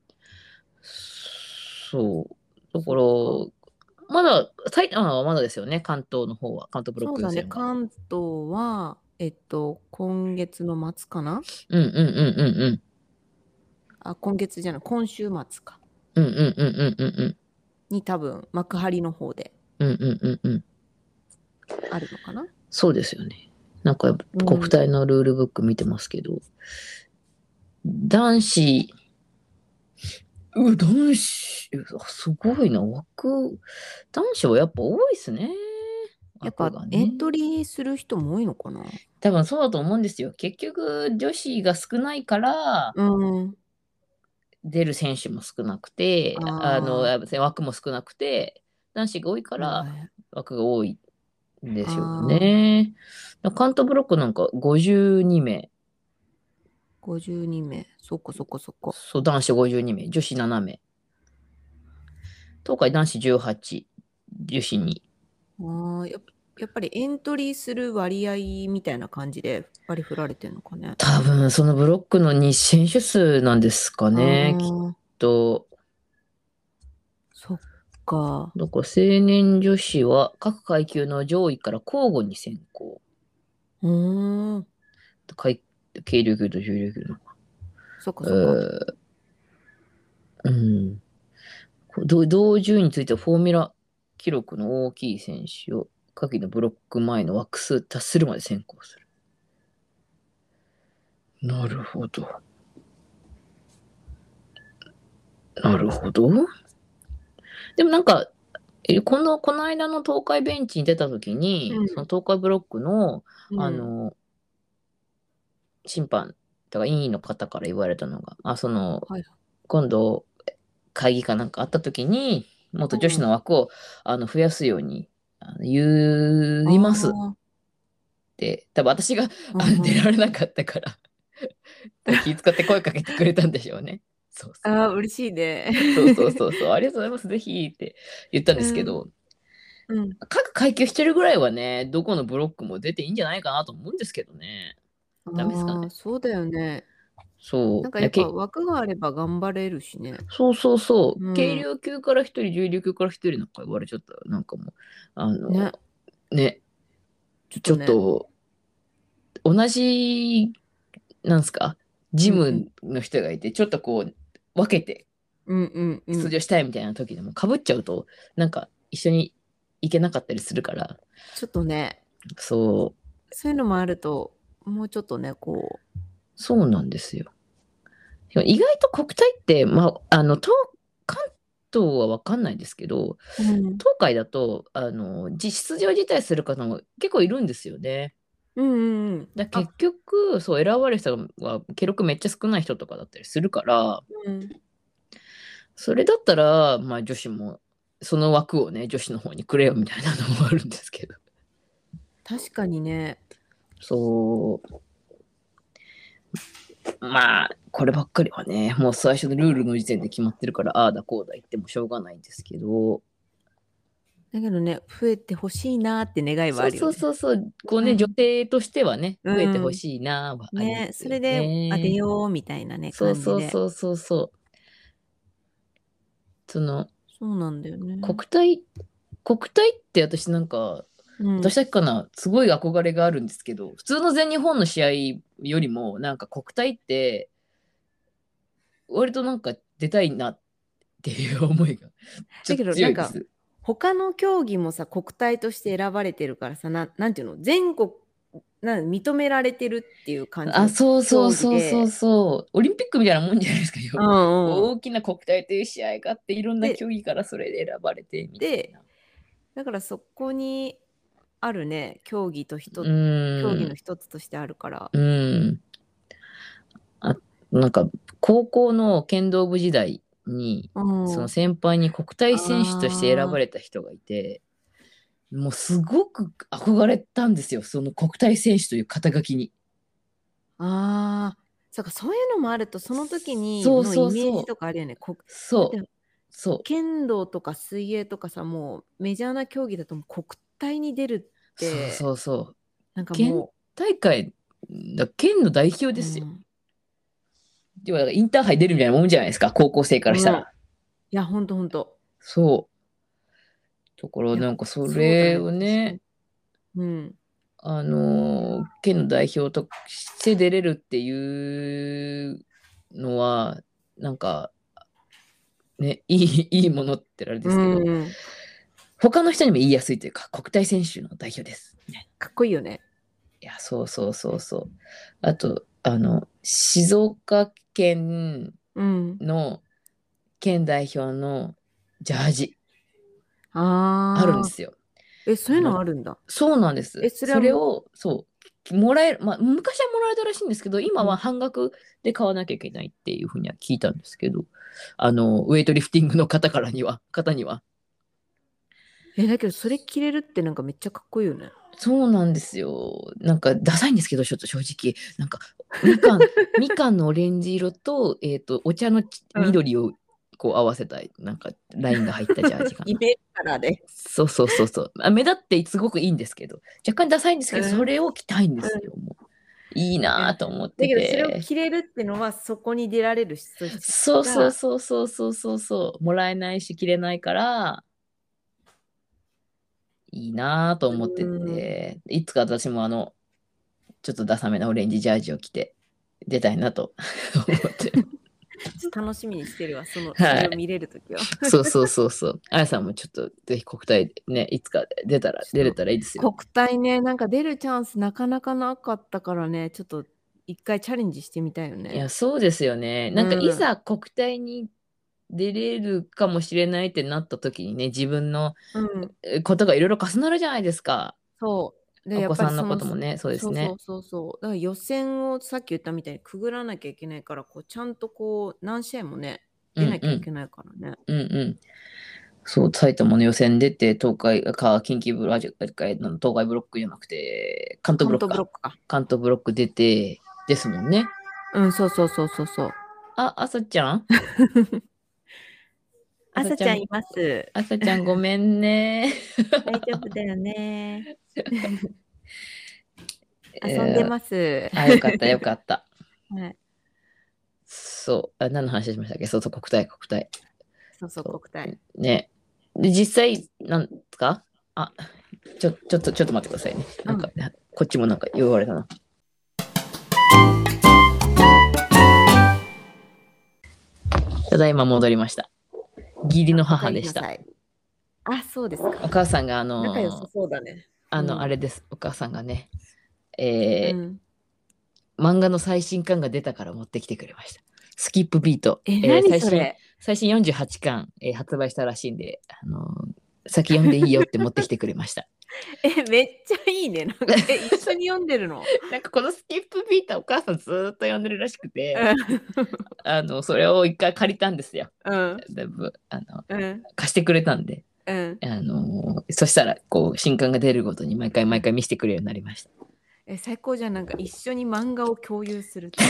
そう、だかそっか。 ら、まだ、埼玉はまだですよね、関東の方は、関東ブロッそうだね。 ク予選は。 関東は、えっと、今月の末かな。 うんうんうんうんうん。 あ、今月じゃない、今週末か。 うんうんうんうんうんうん。 に多分、幕張の方でうんうんうんうん。 あるのかな。 そうですよね。なんかうん。 国体のルールブック見てますけど、男子、う、男子、うすごいな、枠、男子はやっぱ多いですね。 やっぱ枠がね。 エントリーする人も多いのかな。 多分そうだと思うんですよ。結局、女子が少ないから、 うん。 出る選手も少なくて、あの、 あ枠も少なくて、男子が多いかあ、はいら、 はい。 枠が多いんですよああ、 ね。関東ブロックなんかごじゅうに名。 ごじゅうに名。そっかそっかそっか。 そう、男子ごじゅうに名、女子なな名。東海男子じゅうはち、女子に。 ああ、やっやっぱりエントリーする割合みたいな感じで割り振られてるのかね。 多分そのブロックのに選手数なんですかあね、きっあ、 と。 そっか。 だから青年女子は各階級の上位から交互に選考。 うーん。 階軽量級と重量級の。 そっかえそっか。 ーうん。同同順位についてはフォーミュラ記録の大きい選手を下記のブロック前の枠数達するまで選考する。なるほど。なるほど。でもなんか、えこの、この間の東海ベンチに出た時に、 うん。 その東海ブロックの、 うん。 あの、審判とか委員の方から言われたのが、あ、その、 はい。 今度、会議かなんかあった時に、もっと女子うん。 の枠をあの増やすようにあの言あいますっあ、 て、多分私がうあの出ん。 られなかったから気遣って声かけてくれたんでしょうね。そうそう。 ああ、嬉しいね。 そうそうそうそう。ありがとうございます。ぜひって言ったんですけうん。 ど、 うん。 各階級してるぐらいはね、どこのブロックも出ていいんじゃないかなと思うんですけどね。ダメですかああ、 ね。 そうだよね。なんそう。いや、 かやっぱけ、 枠があれば頑張れるしね。 そうそうそう。 うん。 軽量級から一人、重量級から一人なんか言われちゃったら、なんかもう、あの、 ね。 ね、ちょっちょっとね。 と、同じ、なんすか、ジうんうん。 ムの人がいて、ちょっとこう、分けてうんうんうん。 出場したいみたいな時でも、かぶっちゃうと、なんか、一緒にいけなかったりするから。 ちょっとね、 そう。 そういうのもあると、もうちょっとね、こう。 そうなんですよ。意外と国体って、まあ、あの、東、関東はわかんないですけど、 うん、 東海だと、あの、実出場辞退する方も結構いるんですよね。 うんうんうん。 だ結局、そう、選ばれる人は記録めっちゃ少ない人とかだったりするから、 うん、 それだったら、まあ女子も、その枠をね、女子の方にくれよみたいなのもあるんですけど。 確かにね。 そう。まあ、こればっかりはね、もう最初のルールの時点で決まってるから、ああだこうだ言ってもしょうがないんですけど。 だけどね、増えてほしいなって願いはそうそうあるよね。 そうそう、こうね、女うん、 性としてはね、増えてほうん。 しいなはありまね、 すよそれで当てね。 ようみたいなね、 そう感じで。 そうそうそうそう。その、 そうなんだよね。 国体、国体って私なんか、 うん。 私だけかな、すごい憧れがあるんですけど、普通の全日本の試合よりも、なんか国体って、割となんか出たいなっていう思いがちょっとだけど、なんか、 強いです。 他の競技もさ、国体として選ばれてるからさ、な、なんていうの、全国、な、認められてるっていう感じあ、 のそうそう競技そうそうで、 そう。オリンピックみたいなもんじゃないですかうよ。 んうん。 大きな国体という試合があって、いろんなで、 競技からそれで選ばれてみたいで、 な。 だからそこにあるね、競技とう一競技ーん、 の一つとしてあるから。 うーん。あ、なんか、高校の剣道部時代に、 うそのん。 先輩に国体選手として選ばあれた人がいて、もうすごく憧れたんですよ。その国体選手という肩書きに。 あ、ああ、そうか、そういうのもあると、その時にそうのイメージそうそう。 とかあるよね。こだっそう。 て、 そう。 剣道とか水泳とかさ、もうメジャーな競技だともう国体に出るっそうて、 そうそう。 なんか県も大会、だ県の代表う、 ですよ。 うん、 要はインターハイ出るみたいなもんじゃないですか、高校生からしたうん。 ら。 いや、ほんとほんと。 そう。だからいや、 なんかそれそうだね、 をね、 確かに。うん。 あのー県の代表として出れるっていうのは、なんかね、いい、いいものってあれでうすけど、 ん。 他の人にも言いやすいというか、国体選手の代表です。みたいな。 かっこいいよね。 いや、そうそうそうそう。あと、あの、静岡県うん。 の県代表のジャージあるんでああ、 すよ。 え、そういうあの、 のあるんだ。 そうなんでえ、 す。 それはもそれを、そう、もらえる、まあ、昔はもらえたらしいんですけど、今う、うん。 は半額で買わなきゃいけないっていうふうには聞いたんですけど、あの、ウェイトリフティングの方からには、方には。 え、だけど、それ着れるってなんかめっちゃかっこいいよね。 そうなんですよ。なんか、ダサいんですけど、ちょっと正直。なんか、みかん、みかんのオレンジ色と、えっと、お茶のちうん。 緑をこう合わせた、なんか、ラインが入ったジャージかな。 イメージカラーで。 そうそうそうそう。あ、目立ってすごくいいんですけど、若干ダサいんですけど、そうん。 れを着たいんでうん。 すよ。もういいいや、 なぁだと思ってけど、それをて。 着れるってのは、そこに出られる人そうそうが、 そうそうそうそうそう。もらえないし着れないから、いいなぁとう思ってん、 て、いつか私もあの、ちょっとダサめなオレンジジャージを着て出たいなと思ってる。 ちょっと楽しみにしてるわ、その、そはい。 れを見れるときは。 そうそうそうそう。あやさんもちょっとぜひ国体でね、いつか出たら、出れちょったらいいですよ。 と、国体ね、なんか出るチャンスなかなかなかったからね、ちょっと一回チャレンジしてみたいよね。 いや、そうですよね。 うなんかいん、 ざ国体に出れるかもしれないってなった時にね、自分のうん、 えことがいろいろ重なるじゃないですか。 そう。で、やっお子さんのぱりその、 こともね、そうですね。 そうそうそうそう。だから予選をさっき言ったみたいにくぐらなきゃいけないから、こうちゃんとこう何試合もね、出なうんうん。 きゃいけないからね。 うんうん。そう、埼玉の予選出て、東海か、近畿ブロック、東海ブロックじゃなくて、関東ブ関ロックか。 東ブロックか。 関東ブロック出て、ですもんね。 うん、そうそうそうそうそう。 あ、あさちゃんあさちゃん、 朝ちゃんいます。 あさちゃんごめんね。 大丈夫だよね。遊んでえーます。 あ、よかったよかった。 はい。 そう。あ、何の話しましたっけ？そうそう、国体、国体。 そうそう、 そ国体。 う。ね。で、実際、なんですか？あ、ちょ、ちょっと、ちょっと待ってくださいね。 うん。 なんか、こっちもなんか言われたな。ただいま戻りました。義理のお帰母でした。 りなさい。 あ、そうですおか。 母さんがあ仲良さの、 そうだね。 あの、 うん。 あれです。お母さんがね、 うえん。 ー漫画の最新刊が出たから持ってきてくれました。スキップビート。 え、 えー何最新、 それ？ 最新よんじゅうはちかん、えー発売したらしいんで、あのー先読んでいいよって持ってきてくれました。 え、めっちゃいいね。なんか、え、一緒に読んでるの？ なんかこのスキップビートお母さんずーっと読んでるらしくて、 うあの、それを一回借りたんですよ。 ん。 だいぶ、あの、 うん。 貸してくれたんで。 うん。 あのーそしたら、こう、新刊が出るごとに毎回毎回見せてくれるようになりました。 え、最高じゃん。なんか一緒に漫画を共有するって。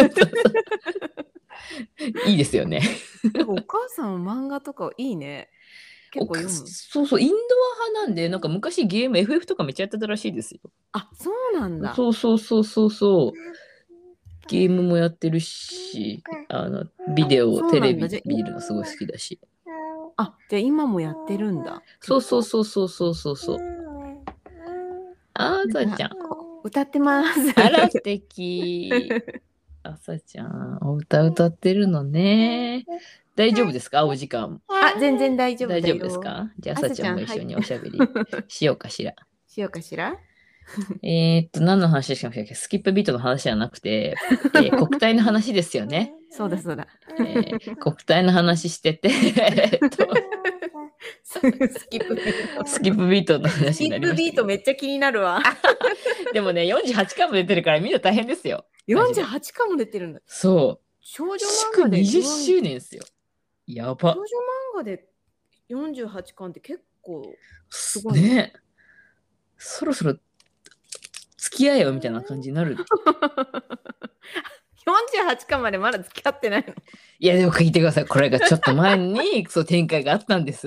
いいですよね。 なんかお母さん漫画とかいいね。結おか構読む。 そうそう、インドア派なんで、なんか昔ゲーム エフエフ とかめっちゃやってたらしいですよ。 あ、そうなんだ。 そうそうそうそうそう。ゲームもやってるし、あの、ビデオ、 そうなんだ。 テレビじゃあ、い見るのすごい好きだし。 あ、じゃあ今もやってるんだ。 そうそう結構。 そうそうそうそうそう。あー、 なんかさちゃん。 歌ってます。 あら、素敵。あさちゃん、お歌歌ってるのね。大丈夫ですかお時間？ あ、全然大丈夫大丈夫ですだよ。 か？じゃあ、ああささちゃんも一ちゃん入って。 緒におしゃべりしようかしら。 しようかしら。 えーっと、何の話しかもしれないけど、スキップビートの話じゃなくて、えー国体の話ですよね。 そうだそうだ。 えー国体の話してて、えーっと、 スキップビート。 スキップビートのス話になキップビーりましたけど。 トめっちゃ気になるわ。 でもね、よんじゅうはちかんも出てるから見るの大変ですよ。マジで。 よんじゅうはちかんも出てるんだ。 そう。 少女漫祝画でにじゅっよん周年ですよ。やば。 少女漫画でよんじゅうはちかんって結構すごいね。 ね。そろそろ付き合えよみたいな感じになる。 よんじゅうはちかんまでまだ付き合ってないの？ いや、でも聞いてください。これがちょっと前にそう展開があったんです。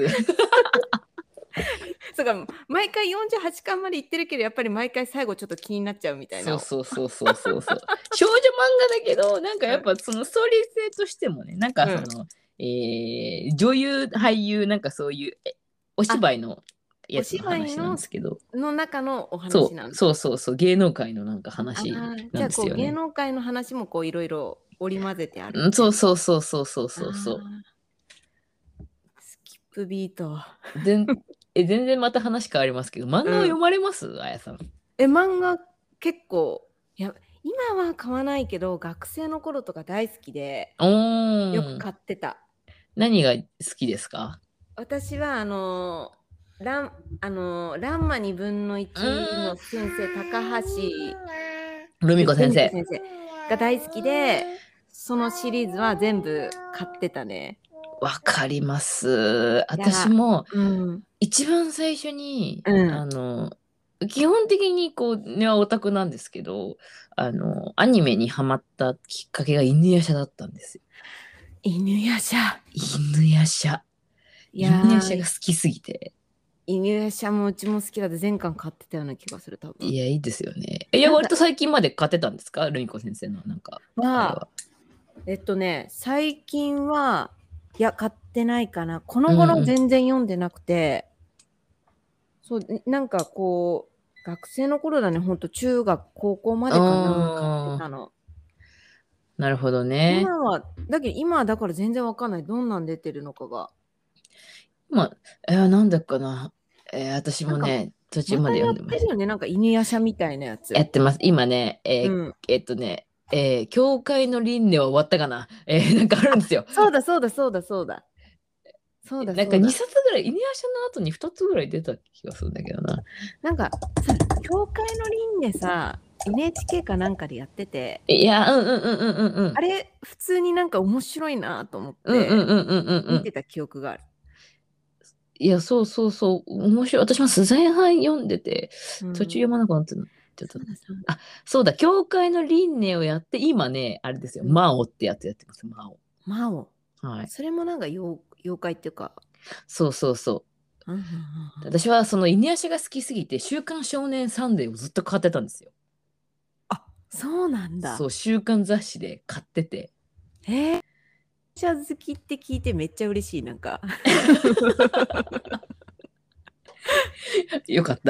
そうか、毎回よんじゅうはちかんまで行ってるけど、やっぱり毎回最後ちょっと気になっちゃうみたいな。 そうそうそうそうそうそう。少女漫画だけど、なんかやっぱそのストーリー性としてもね、なんかその、えー女優、俳優、なんかそういうえお芝居のやつの話なんですけど、 の中のお話そうなんだ。 そうそうそう、芸能界のなんかあ話ーなんじゃあこう芸ですよね。 能界の話もこういろいろ織り交ぜてあるうん、 みたいな。 そうそうそうそうそうそうそう。 あースキップビート。 全え全然また話変わりますけど、漫画は読うん。 まれます、あやさん？ え、漫画結構、いや、今は買わないけど、学生の頃とか大好きで、 およくーん。 買ってた。 何が好きですか？ 私は、あのー、ラン、あのー、ランマにぶんのいちうーん。 の先生、高橋ルミ子先生。 留美子先生が大好きで、そのシリーズは全部買ってたね。 わかります。 いや、 私もうん、 一番最初に、 うん。 あの、基本的にこう、ね、オタクなんですけど、あの、アニメにハマったきっかけが犬夜叉だったんですよ。 犬夜叉。 犬夜叉。 いや犬夜叉がー、 好きすぎて。 犬夜叉もうちも好きだって全巻買ってたような気がする、多分。 いや、いいですよね。いや、 なんか、 割と最近まで買ってたんですかルミ子先生の、なんか、あれは、 は。 えっとね、最近は、いや、買ってないかな。このうんうん。 頃全然読んでなくて、そう、なんかこう、学生の頃だね、ほんと中学、高校までかな、買ってあー、 たの。 なるほどね。 今は、だけど今はだから全然わかんない。どんなん出てるのかが。 まあ、えーなんだっかな。えー私なんか、 もね、途中までまたやっ読んでました。 てるよね。なんか犬夜叉みたいなやつ。 やってます。今ね、えーうん。 えっとね、えー教会の輪廻は終わったかな。えーなんかあるんですよ。 そうだそうだそうだそうだ。そうだなんかにそうだ。 さつぐらい、犬夜叉の後にふたつぐらい出た気がするんだけどな。 なんかさ、教会の輪廻さ、エヌエイチケー かなんかでやってて、 いや、うんうんうんうんうんうん。 あれ、普通になんか面白いなと思っうんうんて、 うんうんうんうん。 見てた記憶がある。 いや、そうそうそう。面白い。私もスザエハン読んでて、 うん。 途中読まなくなってなっちゃったそうだそうだ。 あ、そうだ。教会の輪廻をやって、今ね、あれですよ。 うん魔王ってやつやってます。魔王。 魔王。 はい。 それもなんか妖、妖怪っていうか。 そうそうそう。 うんうんうんうん、 私はその犬夜叉が好きすぎて、週刊少年サンデーをずっと買ってたんですよ。 あ、そうなんだ。 そう、週刊雑誌で買ってて。 へえ。シャ好きって聞いてめっちゃ嬉しい。なんか。 よかった。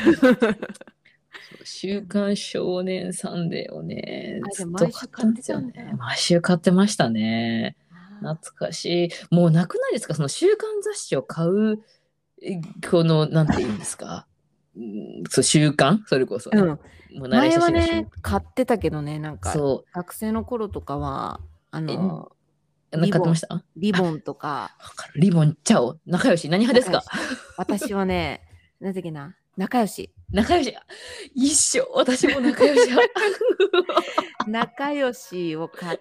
週刊少年サンデーをね、 あ、じゃあずっと毎週買っ買ったんでてたんだ。 すよね。毎週買ってましたね。 あ懐かしい。もうなくないですかその週刊雑誌を買うこの、なんて言うんですか、うん、そう習慣それこそ、ね、 うん。 もう慣れ前は親しんだ習慣ね、買ってたけどね、なんか、 そ学生の頃とかは、あう。え、 の、 なんリボン、 か買ってましたあ、 リボンとか、 わかる。リボン、チャオ。仲良し。何派ですか？ 仲良し。私はね、なんだっけな、仲良し。 仲良し。一緒。私も仲良し派。 仲良しを買って、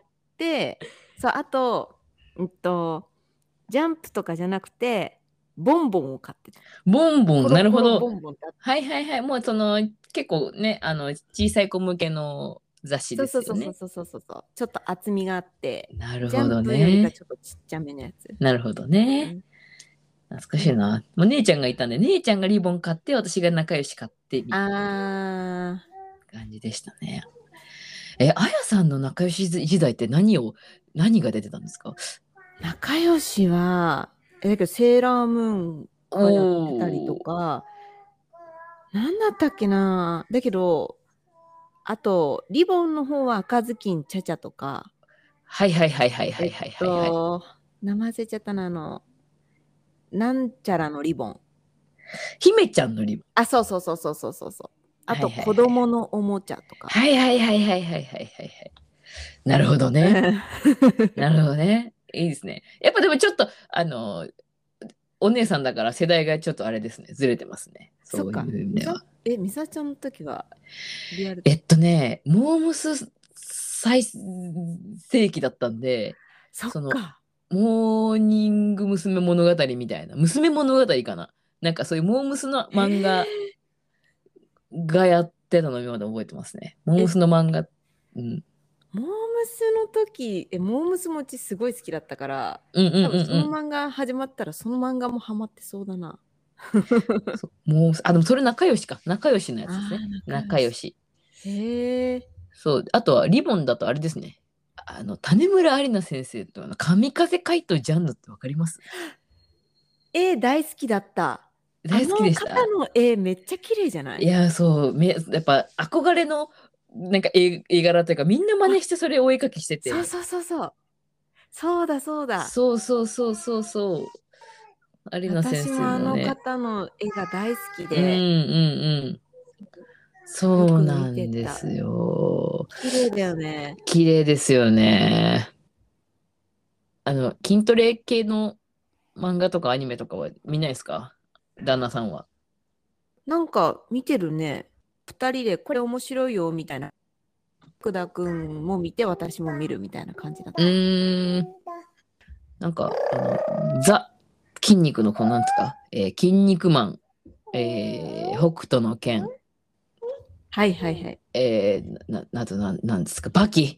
そう、あと、うんと、ジャンプとかじゃなくて、ボンボンを買ってた。 ボンボン、 コロコロなるほど。 ボンボンってあって。 はいはいはい。もうその、結構ね、あの、小さい子向けの雑誌そうそうそうそうですよね。 そうそうそう。ちょっと厚みがあって、ジャなるほどンプよりかね。 ちょっとちっちゃめのやつ。 なるほどね。 うん、 懐かしいな。もう姉ちゃんがいたんで、姉ちゃんがリボン買って、私が仲良し買ってみたいあな感じでしたね。え、あやさんの仲良し時代って何を、何が出てたんですか？ ー、仲良しは、え、だけどセーラームーンがやってたりとおー。 か、なんだったっけな。だけど、あと、リボンの方は赤ずきんちゃちゃとか、 はいはいはいはいはえっいはいはいはい。 と、名前忘れちゃったな、あの、なんちゃらのリボン。 姫ちゃんのリボン。 あ、そうそうそうそうそうそうそう。あと、 はいはいはい。 子供のおもちゃとか。 はいはいはいはいはいはいはいはい。なるほどね。なるほどね。いいですね。やっぱでもちょっと、あの、お姉さんだから世代がちょっとあれですね。ずれてますね。そういそっか。みさ、 う意味では。 え、みさちゃんの時は、リアル、 えっとね、モームス最盛期だったんで、 そっその、 か。 モーニング娘。物語みたいな、娘物語かな。なんかそういうモームスのえ漫画ー、 がやってたのを今まで覚えてますね。モームえ、 スの漫画、うん。 モームスの時、え、モームスもちすごい好きだったから、 うんうん多分そのうんうん。 漫画始まったらその漫画もハマってそうだな。 そう、モームス、あ、でもそれ仲良しか。仲良しのやつですね。 ああ、仲良し。 仲良し。 へえ。 そう。あとはリボンだとあれですね。あの、種村有奈先生とあの神風怪盗ジャンヌってわかります？ 絵大好きだった。あ大好きの方でした。 の絵めっちゃ綺麗じゃない？ いや、そう、め、やっぱ憧れの、なんか絵、絵柄というか、みんな真似あ、 してそれをお絵描きしてて、 そうそうそうそう。そうだそうだ。 そうそうそうそうそう、有奈先生私もあのね、 の方の絵が大好きうんうで、 んうん、そうよく見なんてた。 ですよ。 綺麗だよね。 綺麗ですよね。あの、筋トレ系の漫画とかアニメとかは見ないですか？旦那さんは。 なんか見てるね。二人でこれ面白いよみたいな。福田くんも見て私も見るみたいな感じだっうた。 ーん、なんか、あの、ザ、筋肉の子なんですか、えー筋肉マン、えー北斗の拳、 はいはいはい。 えー、な、なと、なんなんですか、バキ。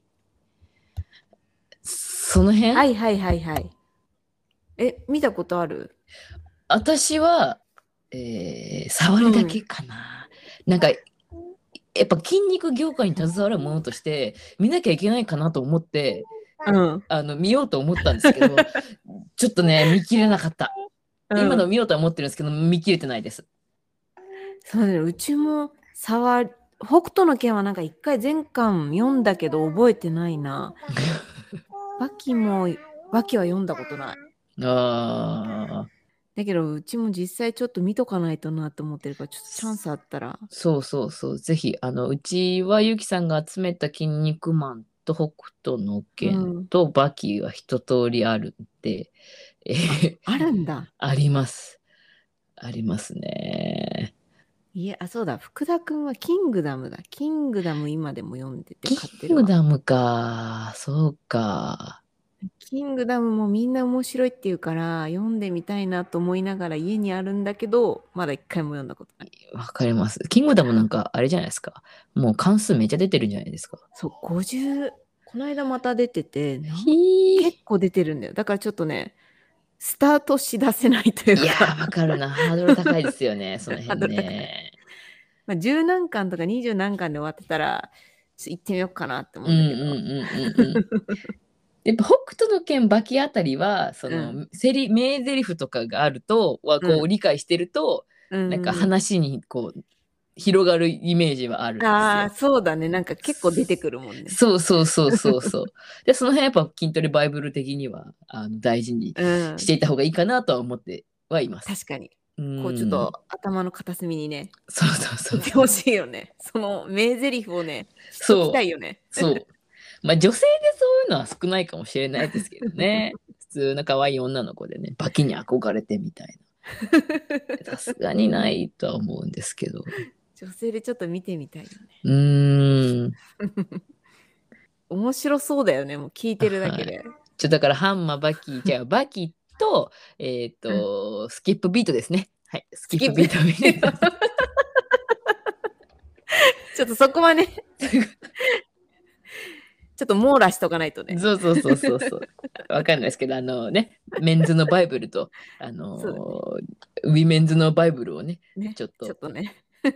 その辺はいはいはいはい。え、見たことある？ 私は、えー、触りだけうん。 かな。なんか、やっぱ筋肉業界に携わるものとして見なきゃいけないかなと思って、 うん。 あの、見ようと思ったんですけど、ちょっとね、見切れなかった。 うん。 今の見ようとは思ってるんですけど、見切れてないです。 そうだね。うちも触り、北斗の拳はなんか一回全巻読んだけど覚えてないな。バキも、バキは読んだことない。 ああ、 だけど、うちも実際ちょっと見とかないとなと思ってるから、ちょっとチャンスあったら。 そうそうそう。ぜひ、あの、うちはゆきさんが集めた筋肉マンと北斗のう拳ん。 とバキは一通りあるんで、えあ、 ーあるんだ。 あります。ありますね。 いえ、あ、そうだ。福田くんはキングダムだ。キングダム今でも読んでてキ買ってるわ。 ングダムか。そうか。 キングダムもみんな面白いって言うから読んでみたいなと思いながら家にあるんだけど、まだ一回も読んだことない。 わかります。キングダムなんか、あれじゃないですか。もう関数めっちゃ出てるんじゃないですか。 そう、ごじゅう、この間また出てて、なんひー。 結構出てるんだよ。だからちょっとね、スタートしだせないといういやー、 かわかるな。ハードル高いですよね。そのハー辺ドル高い。 ね。 まあ、じゅう何巻とかにじゅう何巻で終わってたら、ちょっと行ってみようかなって思うんうんうんだけど。 うんうんうん。やっぱ北斗の拳バキあたりは、そうん、 の、セリ、名台詞とかがあると、はうん、 こう理解してると、 うなんかん。 話にこう、広がるイメージはあるんですああ、 よ。 そうだね。なんか結構出てくるもんね。 そうそうそうそうそう。で、その辺やっぱ筋トレバイブル的には、あの、大事にうん。 していった方がいいかなとは思ってはいます。 確かに。 うんこうちょっと頭の片隅にね、 そうそうそうそう。 言ってほしいよね。その名台詞をね、しときたいよね。 そう。まあ女性でそういうのは少ないかもしれないですけどね。普通の可愛い女の子でね、バキに憧れてみたいな。さすがにないとは思うんですけど。 女性でちょっと見てみたいよね。 うーん。 面白そうだよね、もう聞いてるだけで。 ちょ、だからハンマー、バキ、じゃあバキと、えっと、スキップビートですね。はい。スキップビート見て。 ちょっとそこはね、ちょっと網羅しとかないとね。 そうそうそうそうそう。わかんないですけど、あのね、メンズのバイブルと、あのそうだねウィメンズのバイブルをね、 ね、 ちょっとちょっとね。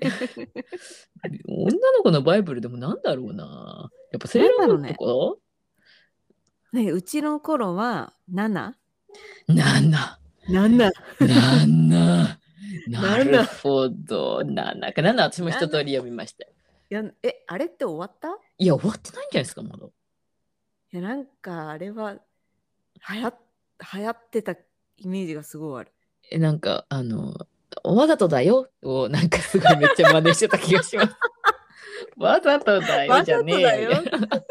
女の子のバイブルでもなんだろうな。やっぱセーラームーンとなんだろうね。 かね、うちの頃はなな。 なな。 なな。 なな。なるなな。 ほど。ななか。なな私も一通り読みました。 いや、え、あれって終わった？ いや、終わってないんじゃないですか、まだ。 いや、なんかあれは流行っ、流行ってたイメージがすごいある。 え、なんか、あの、わざとだよを、なんかすごいめっちゃ真似してた気がします。わざとだよわざじゃねえよ、 とだよ。 みたいな。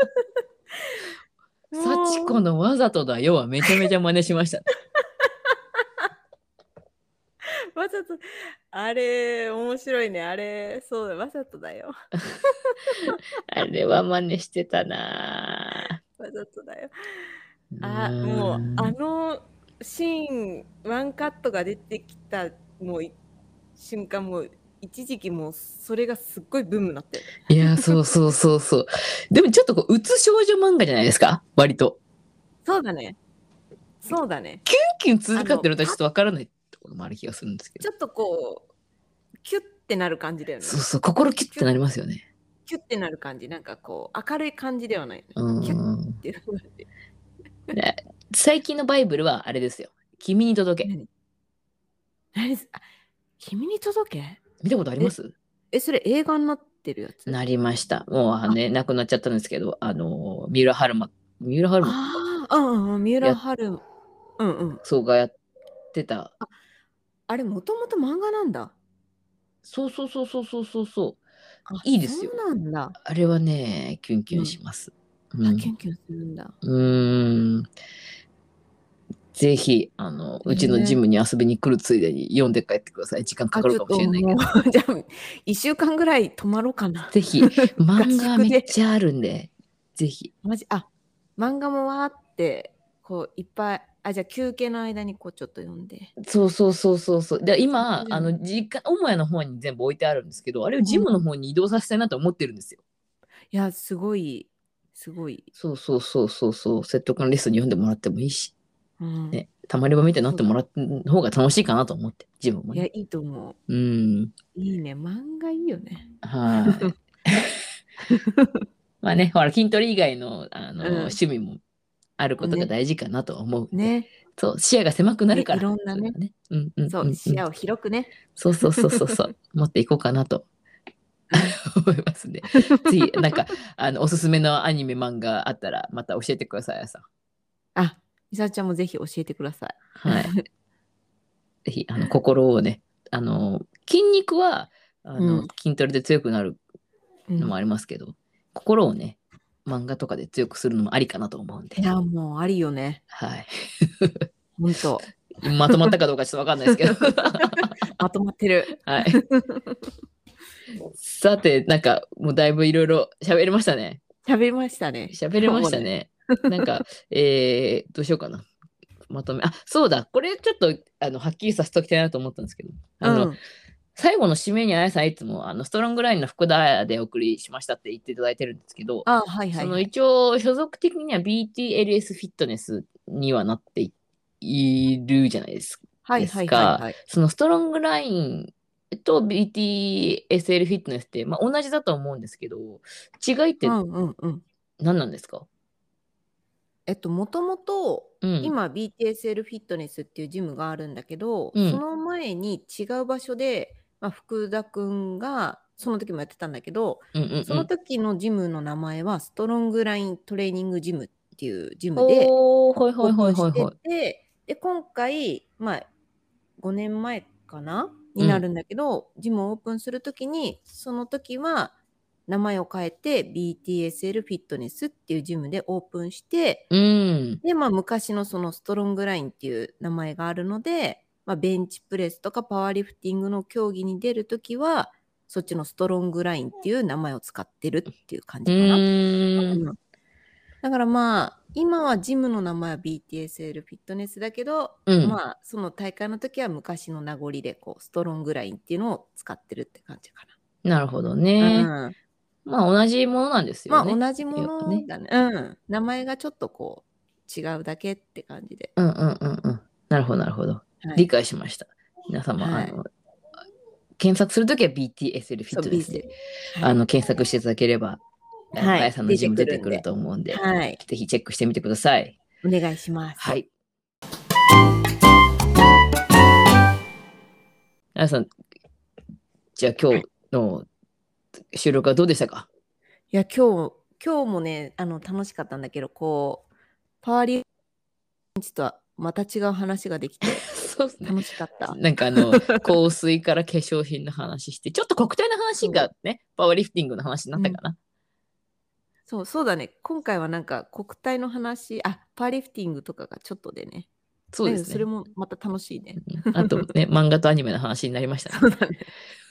幸子もう、 のわざとだよはめちゃめちゃ真似しましたね。 わざと、あれ、面白いね。あれ、そうだ、わざとだよ。 あれは真似してたなわざとだよ。 ぁ。うあ、もう、あーん。 のシーン、ワンカットが出てきた、もうい瞬間、もう、一時期もう、それがすっごいブームになってる。 いや、そうそうそうそう。でもちょっとこう、うつ少女漫画じゃないですか割と。 そうだね。そうだね。 キュンキュン続かっあの、パッ、 てるとちょっとわからないところもある気がするんですけど。 ちょっとこう、キュッてなる感じだよね。 そうそう、心キュッてなりますよね。 キュッてなる感じ。なんかこう、明るい感じではない。 うキュッーん。 てなる。 ね最近のバイブルはあれですよ。君に届け。 何何すあ、君に届け？ 見たことありまえ、 す？ え、それ映画になってるやつ？ なりました。もうあのあ、 ね、亡くなっちゃったんですけど、あの、三浦春馬、三浦春馬か。 ああ、うんうん、三浦や、 春、うんうん。 そうがやってた。 あ、あれ、もともと漫画なんだ。 そうそうそうそうそうそうそう。 あ、そういいですよ。 なんだ。 あれはね、キュンキュンうん。 します。うあ、キュん。 ンキュンするんだ。 うーん。ぜひ、あの、うちのジね。 ムに遊びに来るついでに読んで帰ってください。時間かあ、 かるかもしちょっともれないけど。 う、じゃあ、いっしゅうかんぐらい泊まろうかな。 ぜひ、 合漫画めっ宿で。 ちゃあるんで、ぜひ。 マジ、あ、漫画もわーって、こう、いっぱい、あ、じゃあ休憩の間にこう、ちょっと読んで。 そうそうそうそうそう。で、今、 じゃあ、 あの、実家、母屋の方に全部置いてあるんですけど、あれをジうん、 ムの方に移動させたいなと思ってるんですよ。 いや、すごい、すごい。 そうそうそうそうそう。セット管理室に読んでもらってもいいし、 うん。 ね、たまり場みたいになそうだ。 ってもらった方が楽しいかなと思って、ジムもいや、 ね。 いいと思う。 うん。 いいね。漫画いいよね。 はい。まあね、ほら、筋トレ以外の、あの、 うん。 趣味もあることがね。 大事かなと思うんで、 ね。 そう、視野が狭くなるね、いから、 ろんなね。 そういうのね。うんうんそう、 うんうん。 視野を広くね。 そうそうそうそうそう、持っていこうかなとうん。 思いますね。次、なんか、あの、おすすめのアニメ漫画あったら、また教えてください、あやさん。 あ、みさちゃんもぜひ教えてください。 はい。ぜひ、あの、心をね、あの、筋肉は、あの、 うん。 筋トレで強くなるのもあうん。 りますけど、心をね、漫画とかで強くするのもありかなと思うんで。 いや、もうありよね。 はい。 ほんと。 まとまったかどうかちょっとわかんないですけど。 まとまってる。 はい。さて、なんか、もうだいぶいろいろ喋りましたね。 喋りましたね。 喋れま今日もね。 したね。なんか、えー、どうしようかな。まとめ。あ、そうだ。これちょっと、あの、はっきりさせておきたいなと思ったんですけど、あの、 うん。 最後の締めにあやさんいつも、あの、ストロングラインの福田でお送りしましたって言っていただいてるんですけど、 あ、はいはそのいはい。 一応、所属的には ビーティーエルエス フィットネスにはなっていいるじゃないですではいはいはいすか。 はい。 そのストロングラインと ビーティーエスエル フィットネスって、まあ、同じだと思うんですけど、違いってうんうんうん。 何なんですか？ えっと、もともと、 うん。 今 ビーティーエスエル フィットネスっていうジムがあるんだけど、 うん。 その前に違う場所で、まあ、福田くんが、その時もやってたんだけど、 うんうんそのうん。 時のジムの名前はストロングライントレーニングジムっていうジムでおー、はいはオーいはプンしていはいはい。 て、で、今回、まあ、ごねんまえかなになるんだけど、ジムをオープンするときに、その時は名前を変えて ビーティーエスエル フィットネスっていうジムでオープンして、 うん。 で、まあ昔のそのストロングラインっていう名前があるので、まあ、ベンチプレスとかパワーリフティングの競技に出るときは、そっちのストロングラインっていう名前を使ってるっていう感うじかな。 ーん。 うんだからまあ、今はジムの名前は ビーティーエスエル フィットネスだけど、 うん。 まあ、その大会の時は昔の名残で、こう、ストロングラインっていうのを使ってるって感じかなるほどな。 ね。 うん。 まあ同じものなんですよね。 まあ、同じも要はね。 のだね。うん。名前がちょっとこう、違うだけって感じで。 うんうんうんうん。なるほどなるほど。 はい。 理解しました。皆様、 はいあの、検索するときは ビーティーエスエル フィッそう、 トネスで、 ビーティーエス。はい。 あの検索していただければ、あの、 はいあやさんのジム出てくると思うんで、 はい。 ぜひチェックしてみてください。 お願いします。 はい。あやさん、じゃあ今日の収録はどうでしたか？ いや、今日、今日もね、あの、楽しかったんだけど、こう、パワーリフティングとはまた違う話ができて、 そうですね。 楽しかった。 なんかあの、香水から化粧品の話して、ちょっと国体の話がね、パワーリフティングの話になったかな。 そう、そうだね。今回はなんか国体の話、あ、パワーリフティングとかがちょっとでね。 そうですね。 だけどそれもまた楽しいね。 うんあとね、漫画とアニメの話になりましたね。 そうだね。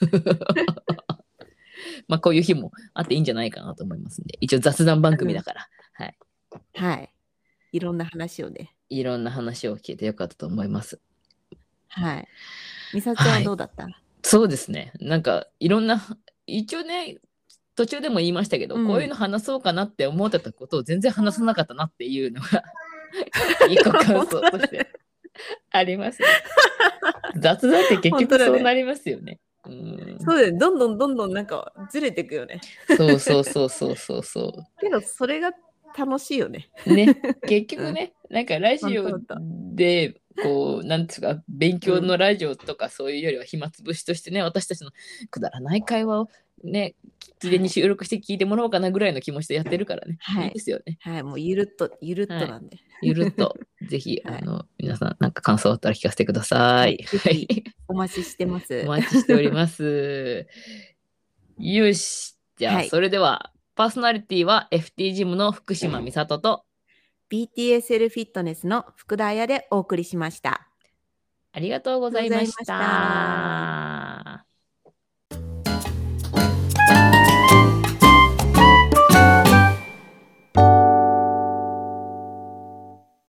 まあこういう日もあっていいんじゃないかなと思いますんで、一応雑談番組だから、はい。 はい。いろんな話をね。 いろんな話を聞けてよかったと思います。 はい。みさちゃんはどうだった、 そうですね。なんかいろんな、一応ね、途中でも言いましたけど、 うんこういうの話そうかなって思ってたことを全然話さなかったなっていうのが一個感想としてありますね。雑談って結局本当だねそうなりますよね。うんそうだよね。どんどんどんどんなんかずれていくよね。 そうそうそうそうそうそけどそれが楽しいよね。 う。ね、結局ね、なんかラジオ本当本で、こう、なんつうか、勉強のラジオとかそういうよりは暇つぶしとしてね、私たちのくだらない会話をね、事前に収録して聞いてもらおうかなぐらいの気持ちでやってるからね。 はいいいですよね。 はい、もうゆるっと、ゆるっとなんで。 ゆるっと、ぜひ、 はいあの、皆さん、なんか感想あったら聞かせてくださはいい。 ぜひお待ちしてますお。待ちしております。よし。じゃあ、 はいそれでは、パーソナリティは エフティー ジムの福島美里と、 ビーティーエスエル フィットネスの福田彩でお送りしました。 ありがとうございましありがとうございました。 た。